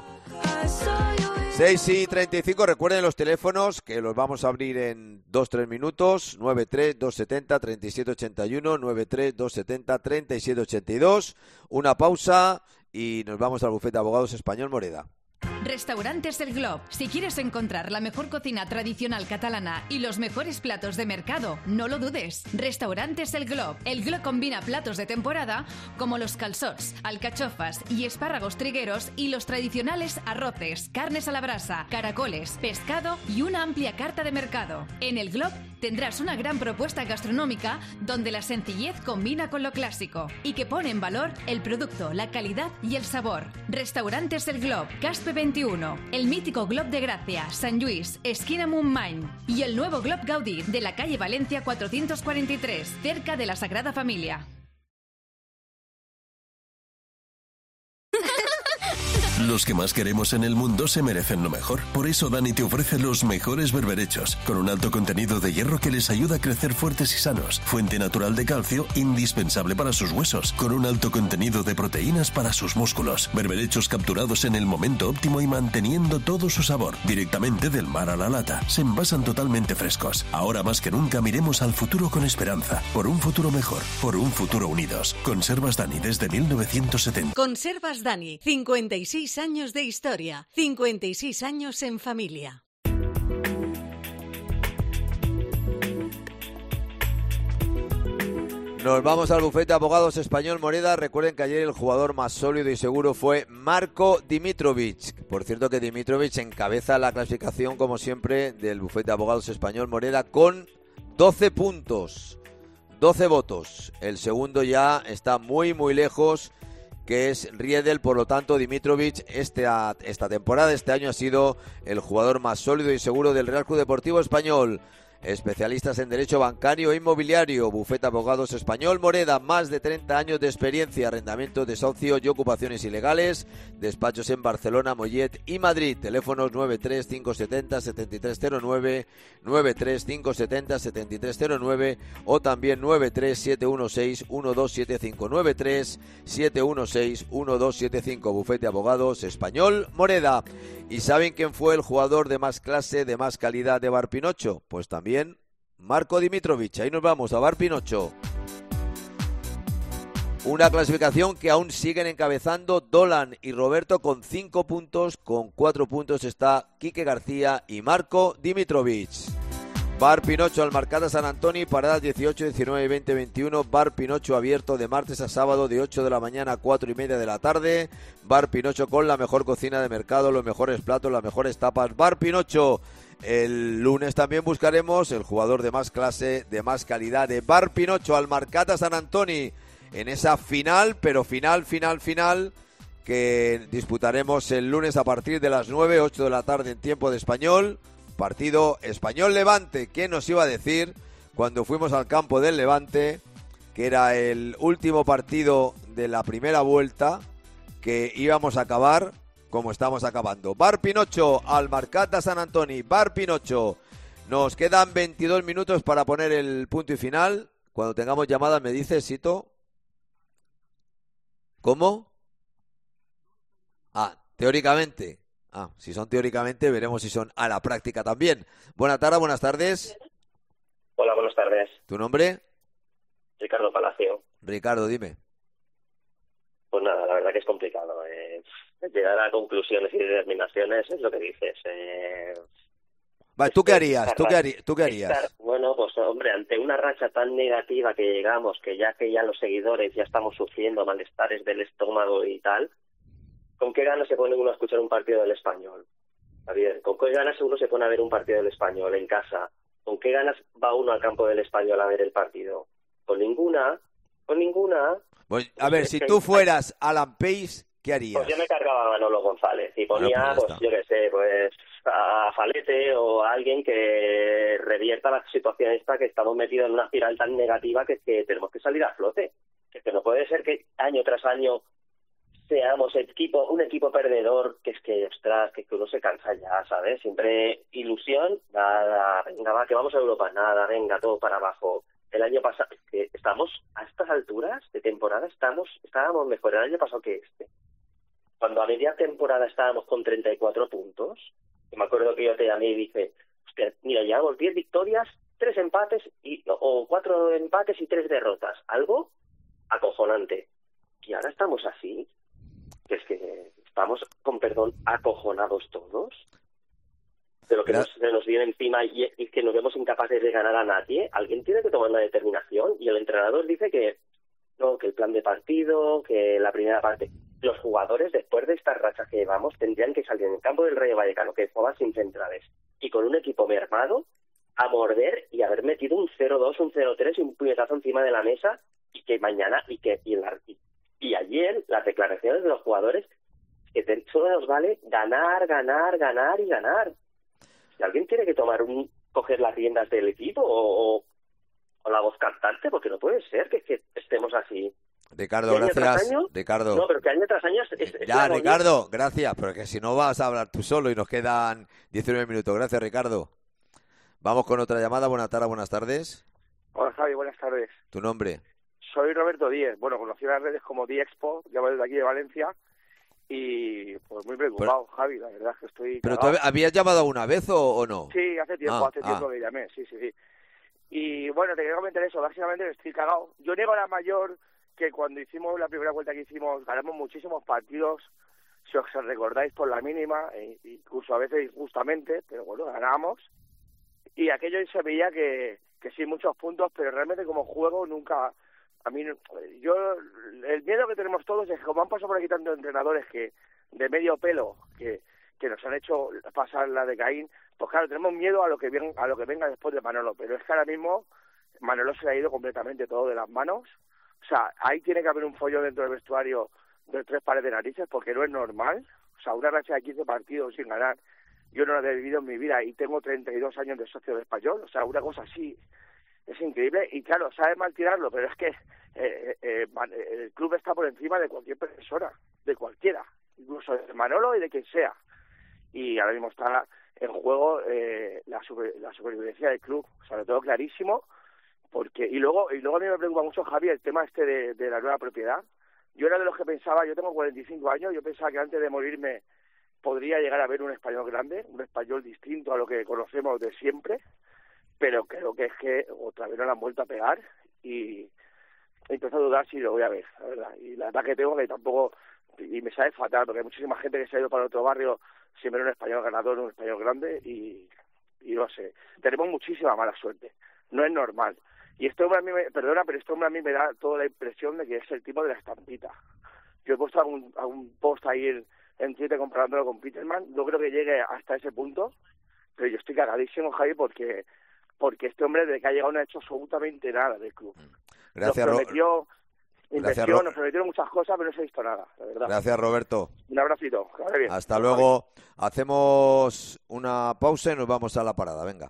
6:35, recuerden los teléfonos que los vamos a abrir en 2-3 minutos, 93-270-3781, 93-270-3782, una pausa y nos vamos al bufete de abogados Español Moreda. Restaurantes El Glob. Si quieres encontrar la mejor cocina tradicional catalana y los mejores platos de mercado, no lo dudes. Restaurantes El Glob. El Glob combina platos de temporada como los calçots, alcachofas y espárragos trigueros y los tradicionales arroces, carnes a la brasa, caracoles, pescado y una amplia carta de mercado. En El Glob tendrás una gran propuesta gastronómica donde la sencillez combina con lo clásico y que pone en valor el producto, la calidad y el sabor. Restaurantes El Glob, Caspe 21, el mítico Glob de Gracia, Sant Lluís, esquina Montmany y el nuevo Glob Gaudí de la calle Valencia 443, cerca de la Sagrada Familia. Los que más queremos en el mundo se merecen lo mejor. Por eso Dani te ofrece los mejores berberechos, con un alto contenido de hierro que les ayuda a crecer fuertes y sanos. Fuente natural de calcio, indispensable para sus huesos, con un alto contenido de proteínas para sus músculos. Berberechos capturados en el momento óptimo y manteniendo todo su sabor. Directamente del mar a la lata. Se envasan totalmente frescos. Ahora más que nunca miremos al futuro con esperanza. Por un futuro mejor. Por un futuro unidos. Conservas Dani desde 1970. Conservas Dani, 56 años de historia, 56 años en familia. Nos vamos al bufete de abogados español Moreda. Recuerden que ayer el jugador más sólido y seguro fue Marko Dimitrovic. Por cierto que Dimitrovic encabeza la clasificación, como siempre, del bufete de abogados español Moreda con 12 puntos, 12 votos. El segundo ya está muy lejos, que es Riedel. Por lo tanto, Dimitrovic esta temporada, este año, ha sido el jugador más sólido y seguro del Real Club Deportivo Español. Especialistas en derecho bancario e inmobiliario, bufete abogados español Moreda, más de 30 años de experiencia, arrendamiento, desahucio y ocupaciones ilegales, despachos en Barcelona, Mollet y Madrid. Teléfonos 93570-7309, 93570-7309 o también 93716-1275, 93716-1275, bufete abogados español Moreda. ¿Y saben quién fue el jugador de más clase, de más calidad de Bar Pinocho? Pues también Marko Dimitrovic. Ahí nos vamos, a Bar Pinocho. Una clasificación que aún siguen encabezando Dolan y Roberto con 5 puntos. Con 4 puntos está Quique García y Marko Dimitrovic. Bar Pinocho Almarcata San Antoni, paradas 18, 19 y 20, 21. Bar Pinocho abierto de martes a sábado de 8 de la mañana a 4 y media de la tarde. Bar Pinocho con la mejor cocina de mercado, los mejores platos, las mejores tapas. Bar Pinocho. El lunes también buscaremos el jugador de más clase, de más calidad de Bar Pinocho Almarcata San Antoni en esa final, pero final, que disputaremos el lunes a partir de las 9, 8 de la tarde en tiempo de español. Partido Español-Levante. ¿Quién nos iba a decir cuando fuimos al campo del Levante, que era el último partido de la primera vuelta, que íbamos a acabar como estamos acabando? Bar Pinocho, Almarcata San Antoni, Bar Pinocho. Nos quedan 22 minutos para poner el punto y final. Cuando tengamos llamadas me dice, Sito. ¿Cómo? Teóricamente. Si son teóricamente, veremos si son a la práctica también. Buenas tardes. Hola, buenas tardes. ¿Tu nombre? Ricardo Palacio. Ricardo, dime. Pues nada, la verdad que es complicado. Llegar a conclusiones y determinaciones es lo que dices. Vale, ¿tú qué harías? ¿Tú qué harías? Bueno, pues hombre, ante una racha tan negativa que llegamos, que ya los seguidores ya estamos sufriendo malestares del estómago y tal, ¿con qué ganas se pone uno a escuchar un partido del Español? Javier, ¿con qué ganas uno se pone a ver un partido del Español en casa? ¿Con qué ganas va uno al campo del Español a ver el partido? Con ninguna. Pues, a ver, si tú fueras Alan Pace, ¿qué harías? Pues yo me cargaba a Manolo González y ponía, yo qué sé, a Falete o a alguien que revierta la situación esta, que estamos metidos en una espiral tan negativa que tenemos que salir a flote. Que no puede ser que año tras año seamos un equipo perdedor, que uno se cansa ya, ¿sabes? Siempre ilusión, nada, venga, va, que vamos a Europa, nada, venga, todo para abajo. El año pasado, que estamos a estas alturas de temporada, estábamos mejor el año pasado que este. Cuando a media temporada estábamos con 34 puntos, que me acuerdo que yo te llamé y dije, hostia, mira, llevamos 10 victorias, 3 empates, o 4 empates y 3 derrotas. Algo acojonante. Y ahora estamos así. Es que estamos, con perdón, acojonados todos de lo que se nos viene encima y que nos vemos incapaces de ganar a nadie. Alguien tiene que tomar una determinación y el entrenador dice que no, que el plan de partido, que la primera parte. Los jugadores, después de estas rachas que llevamos, tendrían que salir en el campo del Rayo Vallecano, que juega sin centrales, y con un equipo mermado, a morder y haber metido un 0-2, un 0-3 y un puñetazo encima de la mesa, y que mañana, y ayer, las declaraciones de los jugadores, que solo nos vale ganar, ganar, ganar y ganar. Si alguien tiene que coger las riendas del equipo o la voz cantante, porque no puede ser que estemos así. Ricardo, gracias. Ricardo. No, pero que año tras año ya, Ricardo, gracias, pero que si no vas a hablar tú solo y nos quedan 19 minutos. Gracias, Ricardo. Vamos con otra llamada. Buenas tardes. Hola, Javi, buenas tardes. ¿Tu nombre? Soy Roberto Díez. Bueno, conocí en las redes como Diexpo, llamo desde aquí de Valencia. Y pues muy preocupado, Javi, la verdad es que estoy... ¿Pero tú habías llamado alguna vez o no? Sí, hace tiempo que llamé, sí. Y bueno, te quería comentar eso, básicamente estoy cagado. Yo niego a la mayor que cuando hicimos la primera vuelta que hicimos, ganamos muchísimos partidos, si os recordáis, por la mínima, incluso a veces injustamente, pero bueno, ganamos. Y aquello se veía que sí, muchos puntos, pero realmente como juego nunca... A mí, el miedo que tenemos todos es que como han pasado por aquí tantos entrenadores que de medio pelo que nos han hecho pasar la de Caín, pues claro, tenemos miedo a lo que venga después de Manolo, pero es que ahora mismo Manolo se le ha ido completamente todo de las manos. O sea, ahí tiene que haber un follón dentro del vestuario de 3 pares de narices, porque no es normal. O sea, una racha de 15 partidos sin ganar, yo no la he vivido en mi vida y tengo 32 años de socio de Español. O sea, una cosa así es increíble y claro, sabe mal tirarlo, pero es que el club está por encima de cualquier persona, de cualquiera, incluso de Manolo y de quien sea. Y ahora mismo está en juego la supervivencia del club, o sea, lo tengo clarísimo, porque y luego a mí me preocupa mucho, Javi, el tema de la nueva propiedad. Yo era de los que pensaba, yo tengo 45 años, yo pensaba que antes de morirme podría llegar a ver un español grande, un español distinto a lo que conocemos de siempre, pero creo que es que otra vez no la han vuelto a pegar y empiezo a dudar si lo voy a ver, la verdad. Y la verdad que tengo que tampoco, y me sabe fatal, porque hay muchísima gente que se ha ido para otro barrio sin ver un español ganador, un español grande, y no sé, tenemos muchísima mala suerte, no es normal. Y este hombre a mí a mí me da toda la impresión de que es el tipo de la estampita. Yo he puesto algún post ahí en Twitter comparándolo con Peterman, no creo que llegue hasta ese punto, pero yo estoy cagadísimo, Javi, porque este hombre desde que ha llegado no ha hecho absolutamente nada del club. Gracias, nos prometió muchas cosas, pero no se ha visto nada, la verdad. Gracias, Roberto. Un abracito, que vaya bien. Hasta luego. Hacemos una pausa y nos vamos a la parada, venga.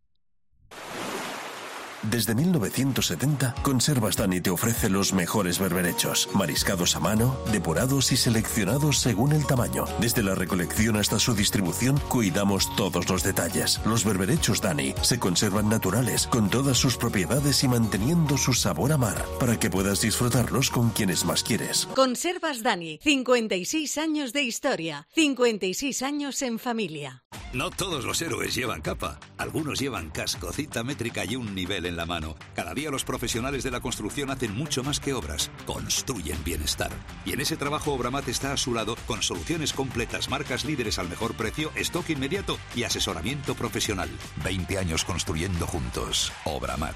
Desde 1970, Conservas Dani te ofrece los mejores berberechos, mariscados a mano, depurados y seleccionados según el tamaño. Desde la recolección hasta su distribución, cuidamos todos los detalles. Los berberechos Dani se conservan naturales, con todas sus propiedades y manteniendo su sabor a mar, para que puedas disfrutarlos con quienes más quieres. Conservas Dani, 56 años de historia, 56 años en familia. No todos los héroes llevan capa. Algunos llevan casco, cinta métrica y un nivel en la mano. Cada día los profesionales de la construcción hacen mucho más que obras. Construyen bienestar. Y en ese trabajo Obramat está a su lado con soluciones completas, marcas líderes al mejor precio, stock inmediato y asesoramiento profesional. 20 años construyendo juntos. Obramat.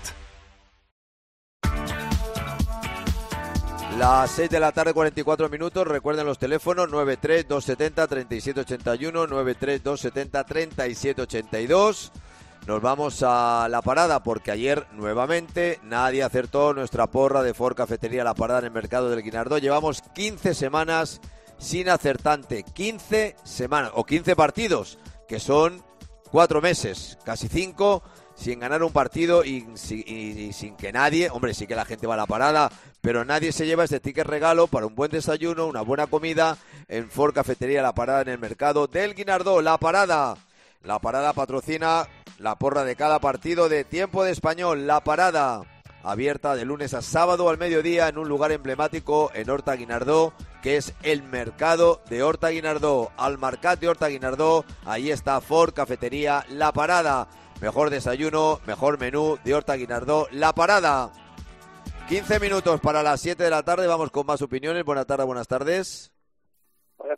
Las 6 de la tarde, 44 minutos. Recuerden los teléfonos 93-270-3781, 93-270-3782. Nos vamos a la parada porque ayer nuevamente nadie acertó nuestra porra de Ford Cafetería La Parada en el mercado del Guinardó. Llevamos 15 semanas sin acertante, 15 semanas o 15 partidos, que son 4 meses, casi 5, sin ganar un partido y sin que nadie, hombre, sí que la gente va a la parada, pero nadie se lleva este ticket regalo para un buen desayuno, una buena comida en Ford Cafetería La Parada en el mercado del Guinardó. La Parada patrocina la porra de cada partido de Tiempo de Español. La Parada, abierta de lunes a sábado al mediodía en un lugar emblemático en Horta Guinardó, que es el mercado de Horta Guinardó. Al Mercat de Horta Guinardó, ahí está Ford Cafetería La Parada. Mejor desayuno, mejor menú de Horta Guinardó, La Parada. 15 minutos para las 7 de la tarde, vamos con más opiniones. Buenas tardes. Buenas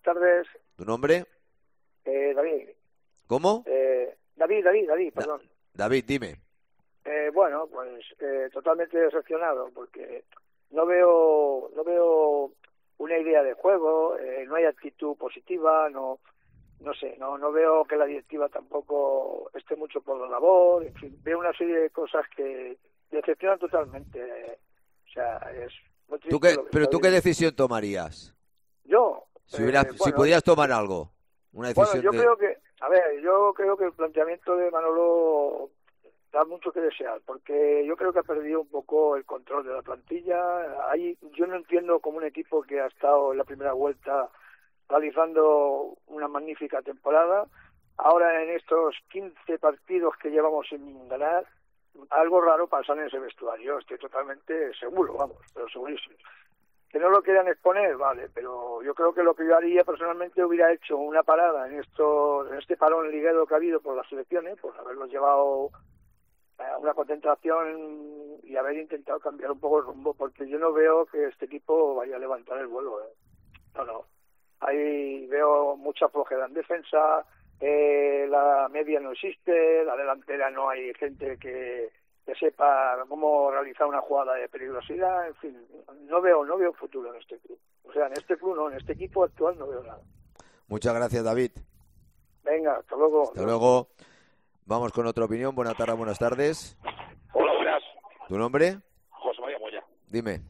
tardes. ¿Tu nombre? David. ¿Cómo? David, perdón. David, dime. Bueno, pues totalmente decepcionado, porque no veo una idea de juego, no hay actitud positiva, no sé, no veo que la directiva tampoco esté mucho por la labor, en fin, veo una serie de cosas que decepcionan totalmente. O sea, es muy triste. ¿Tú qué decisión tomarías? Yo. Si pudieras tomar algo, una decisión. Bueno, yo creo que el planteamiento de Manolo da mucho que desear, porque yo creo que ha perdido un poco el control de la plantilla. Yo no entiendo cómo un equipo que ha estado en la primera vuelta realizando una magnífica temporada, ahora en estos 15 partidos que llevamos sin ganar, algo raro pasa en ese vestuario. Estoy totalmente seguro, pero segurísimo. Que no lo quieran exponer, vale, pero yo creo que lo que yo haría personalmente, hubiera hecho una parada en este parón liguero que ha habido por las selecciones, por haberlos llevado a una concentración y haber intentado cambiar un poco el rumbo, porque yo no veo que este equipo vaya a levantar el vuelo. No. Ahí veo mucha flojera en defensa, la media no existe, la delantera no hay gente que sepa cómo realizar una jugada de peligrosidad, en fin, no veo futuro en este club. O sea, en este club no, en este equipo actual no veo nada. Muchas gracias, David. Venga, hasta luego. Hasta luego. Vamos con otra opinión. Buenas tardes. Hola, buenas. ¿Tu nombre? José María Moya. Dime.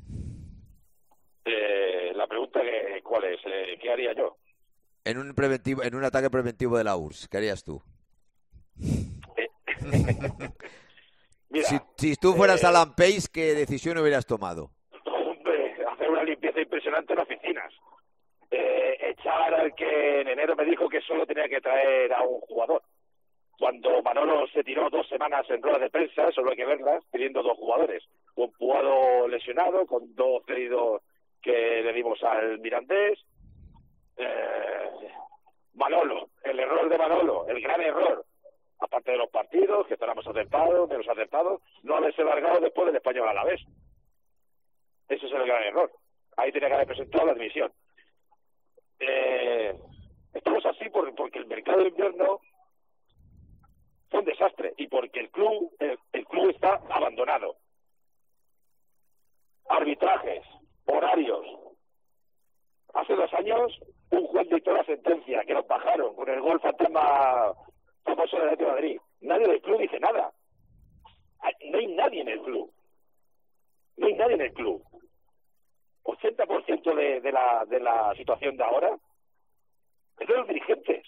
La pregunta ¿cuál es? ¿Qué haría yo? En un ataque preventivo de la URSS, ¿qué harías tú? Mira, si tú fueras Alan Pace, ¿qué decisión hubieras tomado? Hombre, hacer una limpieza impresionante en oficinas. Echar al que en enero me dijo que solo tenía que traer a un jugador. Cuando Manolo se tiró 2 semanas en ruedas de prensa, solo hay que verlas, pidiendo 2 jugadores. Un Puado lesionado, con 2 cedidos que le dimos al Mirandés. Manolo, el error de Manolo, el gran error, aparte de los partidos, que estábamos acertados, menos acertados, no haberse largado después del Español a la vez. Ese es el gran error. Ahí tenía que haber presentado la dimisión. Estamos así porque el mercado de invierno fue un desastre y porque el club está abandonado. Arbitrajes, horarios. Hace 2 años un juez dictó la sentencia que nos bajaron con el gol fantasma famoso del Atlético de Madrid. Nadie del club dice nada. No hay nadie en el club. 80% de la situación de ahora es de los dirigentes.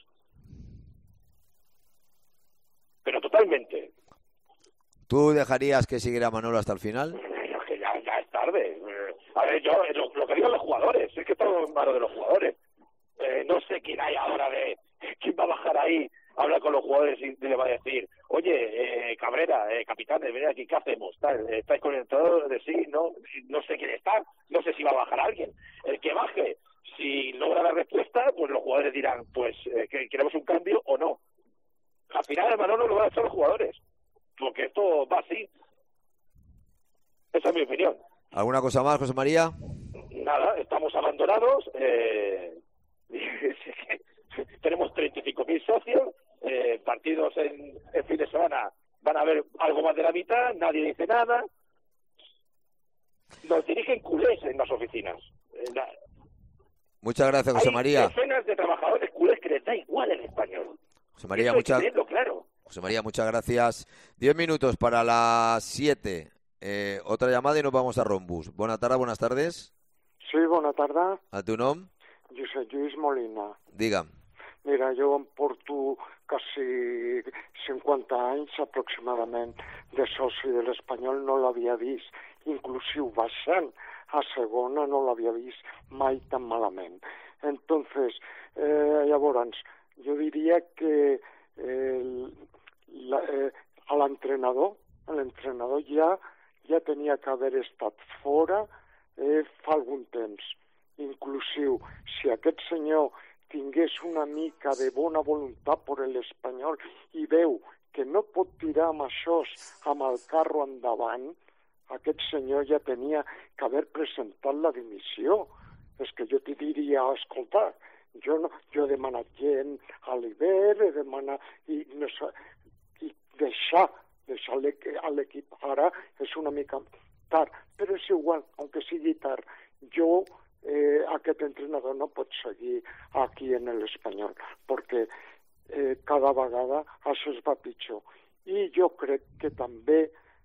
Pero totalmente. ¿Tú dejarías que siguiera Manolo hasta el final? Que ya es tarde. A ver, yo lo que digo a los jugadores, es que estamos en manos de los jugadores. No sé quién hay ahora quién va a bajar ahí, a hablar con los jugadores y le va a decir, oye, Cabrera, capitanes, ven aquí, ¿qué hacemos? ¿Estáis con el entrenador de sí? No sé quién está, no sé si va a bajar alguien. El que baje, si logra la respuesta, pues los jugadores dirán, pues, que queremos un cambio o no. Al final, Manolo lo van a hacer los jugadores, porque esto va así. Esa es mi opinión. ¿Alguna cosa más, José María? Nada, estamos abandonados. Tenemos 35.000 socios. Partidos en fin de semana van a haber algo más de la mitad. Nadie dice nada. Nos dirigen culés en las oficinas. Muchas gracias, José María. Hay decenas de trabajadores culés que les da igual el español. José María, claro. José María, muchas gracias. 10 minutos para las 7. Otra llamada y nos vamos a Rombús. Buenas tardes. Sí, bona tarda. A tu nom? Josep Lluís Molina. Digue'm. Mira, jo em porto quasi 50 anys aproximadament de soci de l'Espanyol, no l'havia vist, inclusive baixant a segona no l'havia vist mai tan malament. Entonces, llavors, jo diria que l'entrenador ja tenia que haver estat fora fa algun temps. Inclusiu, si aquest senyor tingués una mica de bona voluntat per l'Espanyol i veu que no pot tirar amb això, amb el carro endavant, aquest senyor ja tenia que haver presentat la dimissió. És que jo t'hi diria, escolta, Jo he demanat gent a l'hivern, i deixar l'equip ara és una mica tard, però és igual, aunque sigui tard. Jo, aquest entrenador no pot seguir aquí en l'Espanyol, perquè cada vegada això es va pitjor. I jo crec que també,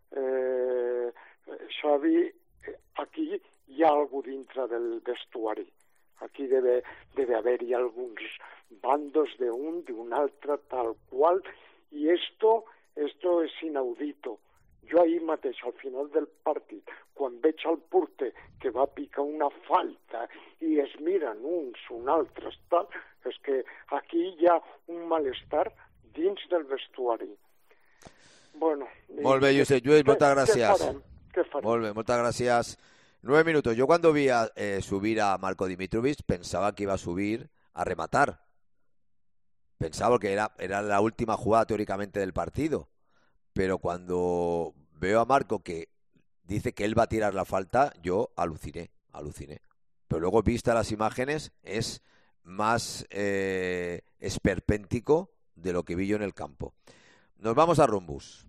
Xavi, aquí hi ha algú dintre del vestuari. Aquí debe haver-hi alguns bandos d'un altre, tal qual, i esto es inaudito. Jo ahir mateix, al final del partit, quan veig el porter que va picar una falta i es miren uns, altres, tal, és que aquí hi ha un malestar dins del vestuari. Bueno, molt bé, Josep Lluís, moltes gràcies. Què farem? Molt bé, moltes gràcies. 9 minutos. Yo cuando vi subir a Marko Dimitrovic pensaba que iba a subir a rematar. Pensaba que era la última jugada teóricamente del partido. Pero cuando veo a Marco que dice que él va a tirar la falta, yo aluciné. Pero luego, vista las imágenes, es más esperpéntico de lo que vi yo en el campo. Nos vamos a Rombus.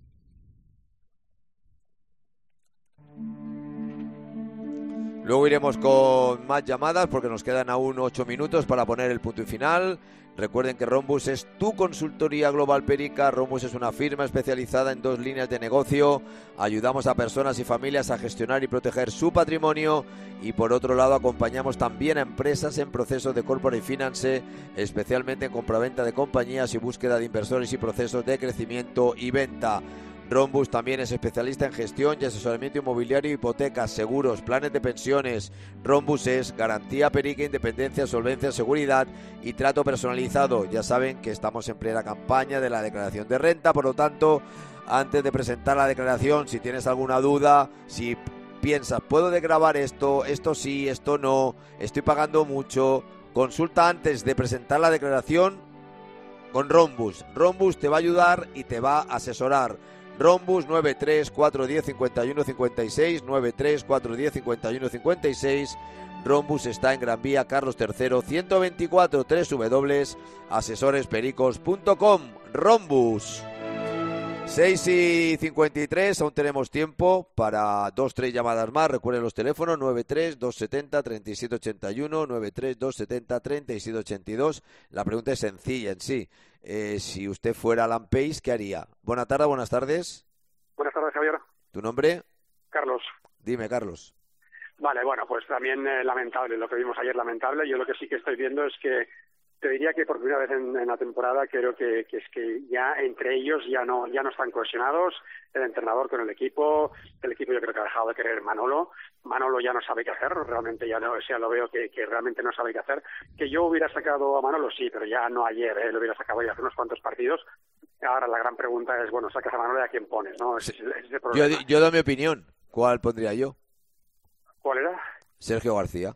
Luego iremos con más llamadas porque nos quedan aún 8 minutos para poner el punto y final. Recuerden que Rombus es tu consultoría global perica. Rombus es una firma especializada en 2 líneas de negocio. Ayudamos a personas y familias a gestionar y proteger su patrimonio. Y por otro lado, acompañamos también a empresas en procesos de corporate finance, especialmente en compraventa de compañías y búsqueda de inversores y procesos de crecimiento y venta. Rombus también es especialista en gestión y asesoramiento inmobiliario, hipotecas, seguros, planes de pensiones. Rombus es garantía perica, independencia, solvencia, seguridad y trato personalizado. Ya saben que estamos en plena campaña de la declaración de renta, por lo tanto, antes de presentar la declaración, si tienes alguna duda, si piensas, ¿puedo desgravar esto sí, esto no, estoy pagando mucho? Consulta antes de presentar la declaración con Rombus. Rombus te va a ayudar y te va a asesorar. Rombus 93 410 51 56 93 410 51 56. Rombus está en Gran Vía Carlos III 124 www.asesorespericos.com. Rombus. 6:53, aún tenemos tiempo para 2-3 llamadas más. Recuerden los teléfonos 93-270-3781, 93-270-3782. La pregunta es sencilla en sí. Si usted fuera Alan Pace, ¿qué haría? Buenas tardes. Buenas tardes, Javier. ¿Tu nombre? Carlos. Dime, Carlos. Vale, bueno, pues también lamentable, lo que vimos ayer lamentable. Yo lo que sí que estoy viendo es que te diría que por primera vez en la temporada creo que es que ya entre ellos ya no están cohesionados, el entrenador con el equipo yo creo que ha dejado de querer Manolo ya no sabe qué hacer, realmente ya no, o sea, lo veo que realmente no sabe qué hacer, que yo hubiera sacado a Manolo sí, pero ya no ayer, lo hubiera sacado ya hace unos cuantos partidos. Ahora la gran pregunta es, bueno, sacas a Manolo y a quién pones, ¿no? Sí. Yo doy mi opinión, ¿cuál pondría yo? ¿Cuál era? Sergio García.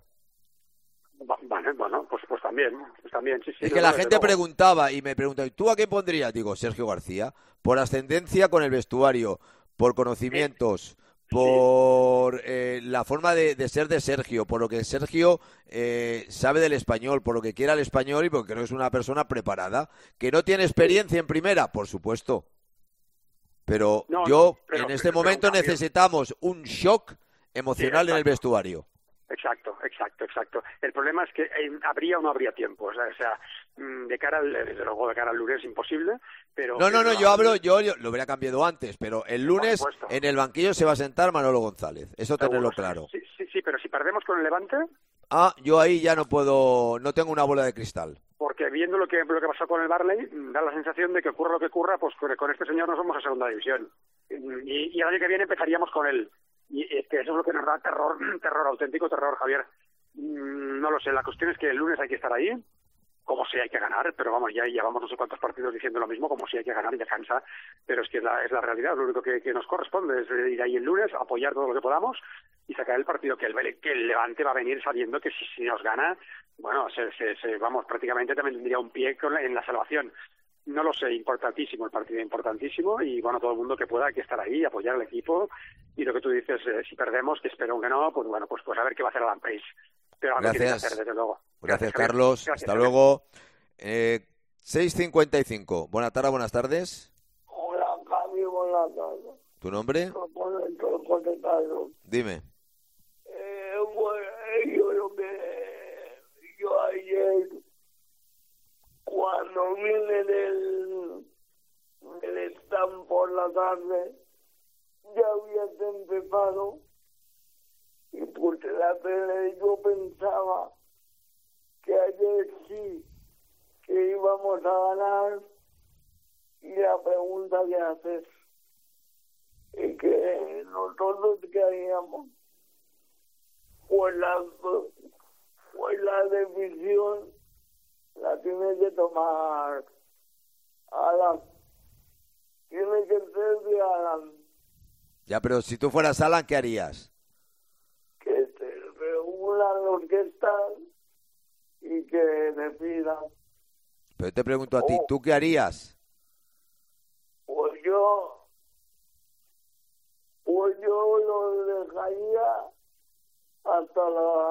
Vale, bueno, pues también, sí. Es que la gente preguntaba y me pregunta, ¿y tú a qué pondrías? Digo, Sergio García, por ascendencia con el vestuario, por conocimientos, por la forma de ser de Sergio, por lo que Sergio sabe del español, por lo que quiera el español y porque creo que es una persona preparada. ¿Que no tiene experiencia en primera? Por supuesto. Pero en este momento necesitamos un shock emocional en el vestuario. Exacto. El problema es que habría o no habría tiempo. O sea, de cara al lunes es imposible, pero... No, yo lo hubiera cambiado antes, pero el lunes en el banquillo se va a sentar Manolo González. Eso tenerlo claro. Sí, pero si perdemos con el Levante... yo ahí ya no tengo una bola de cristal. Porque viendo lo que pasó con el Barley, da la sensación de que ocurra lo que ocurra, pues con este señor nos vamos a segunda división. Y el año que viene empezaríamos con él. Y es que eso es lo que nos da terror, auténtico terror, Javier. No lo sé, la cuestión es que el lunes hay que estar ahí, como si hay que ganar, pero vamos, ya llevamos no sé cuántos partidos diciendo lo mismo, como si hay que ganar, ya cansa, pero es que es la realidad, lo único que nos corresponde es ir ahí el lunes, apoyar todo lo que podamos y sacar el partido, que el Levante va a venir sabiendo que si nos gana, bueno, vamos, prácticamente también tendría un pie en la salvación. No lo sé, importantísimo, el partido importantísimo y bueno, todo el mundo que pueda hay que estar ahí, apoyar al equipo y lo que tú dices, si perdemos, que espero que no, pues bueno, pues a ver qué va a hacer Alan Pace. pero algo tiene que hacer, desde luego. Gracias, Carlos. Gracias, hasta luego. 6:55. Buenas tardes, buenas tardes. Hola, Javi, buenas tardes. ¿Tu nombre? Dime. Yo ayer, cuando vine del stand por la tarde, ya había empezado, y por la tele yo pensaba que ayer sí que íbamos a ganar, y la pregunta que haces es que nosotros qué haríamos, pues la decisión la tiene que tomar Alan, tiene que ser de Alan. Ya, pero si tú fueras Alan, ¿qué harías? Que se reúnan los que están y que decidan. Pero te pregunto a ti, ¿tú qué harías? Pues yo lo dejaría hasta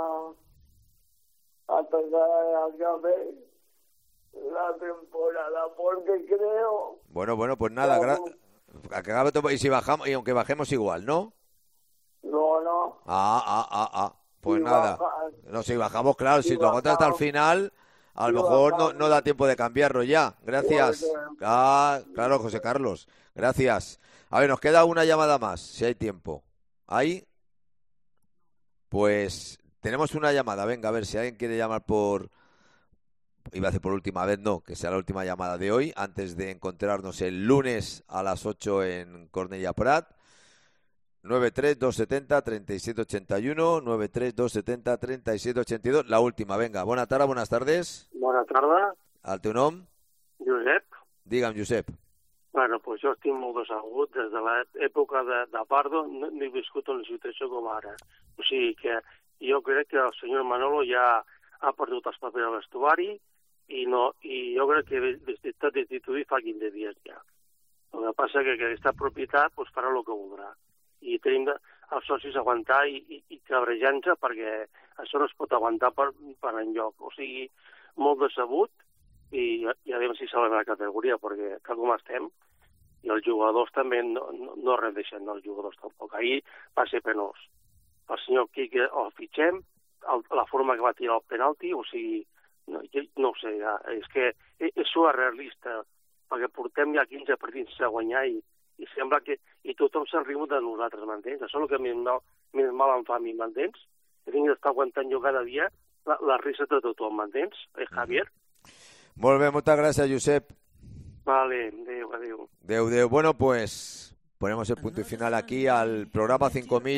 que acabe la temporada, porque creo... Bueno, pues nada, y si bajamos, y aunque bajemos igual, ¿no? No. Pues si nada. No, si bajamos, claro, si lo aguantas hasta el final, a lo mejor no da tiempo de cambiarlo ya. Gracias. Claro, José Carlos. Gracias. A ver, nos queda una llamada más, si hay tiempo. ¿Ahí? Pues tenemos una llamada. Venga, a ver si alguien quiere llamar iba a decir por última vez, no, que sea la última llamada de hoy, antes de encontrarnos el lunes a las 8 en Cornellà Prat. 93270-3781, 93270-3782. La última, venga. Buenas tardes. Bona tarda. El teu nom? Josep. Digue'm, Josep. Bueno, pues jo estic molt decebut. Des de l'època de Pardo no he viscut una situació com ara. O sigui que jo crec que el senyor Manolo ja ha perdut els papers al vestuari i jo crec que està destituït fa 15 dies ja. El que passa que aquesta propietat pues, farà el que voldrà. I tenim els socis aguantar i cabrejant-se perquè això no es pot aguantar per enlloc. O sigui, molt decebut i a veure si salvem la categoria perquè tal com estem i els jugadors també no rendeixen, els jugadors tampoc. Ahir va ser penós. El senyor Quique el fitxem, la forma que va tirar el penalti, o sigui, no ho sé, és que és surrealista perquè portem ja 15 partits a guanyar i sembla que tothom s'ha rigut de nosaltres, m'entens? Això és el que més mal em fa a mi, m'entens? Que tinc d'estar aguantant jo cada dia la risa de tothom, m'entens? Javier? Molt bé, moltes gràcies, Josep. Vale, adeu. Bueno, pues ponemos el punto y final aquí al programa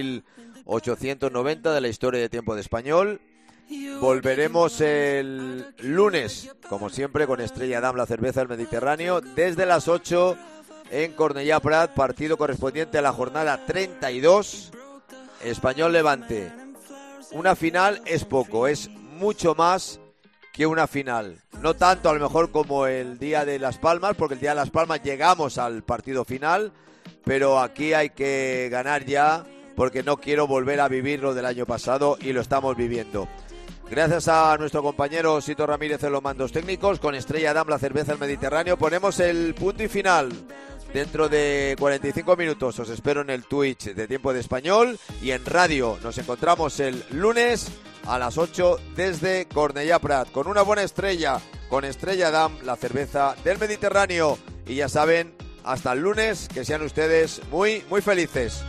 5890 de la historia de Tiempo de Español. Volveremos el lunes, como siempre, con Estrella Damm, la cerveza del Mediterráneo, desde las 8 en Cornellà Prat, partido correspondiente a la jornada 32, Español Levante. Una final es poco, es mucho más que una final. No tanto a lo mejor como el día de Las Palmas, porque el día de Las Palmas llegamos al partido final, pero aquí hay que ganar ya, porque no quiero volver a vivir lo del año pasado y lo estamos viviendo. Gracias a nuestro compañero Sito Ramírez en los mandos técnicos, con Estrella Damm, la cerveza del Mediterráneo, ponemos el punto y final. Dentro de 45 minutos os espero en el Twitch de Tiempo de Español y en radio. Nos encontramos el lunes a las 8 desde Cornellà Prat, con una buena estrella, con Estrella Damm, la cerveza del Mediterráneo. Y ya saben, hasta el lunes, que sean ustedes muy, muy felices.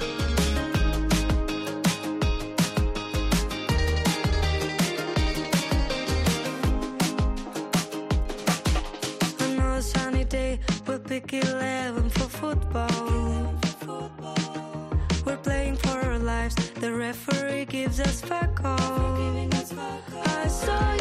Pick 11 for football. We're playing for our lives. The referee gives us fuck all. I saw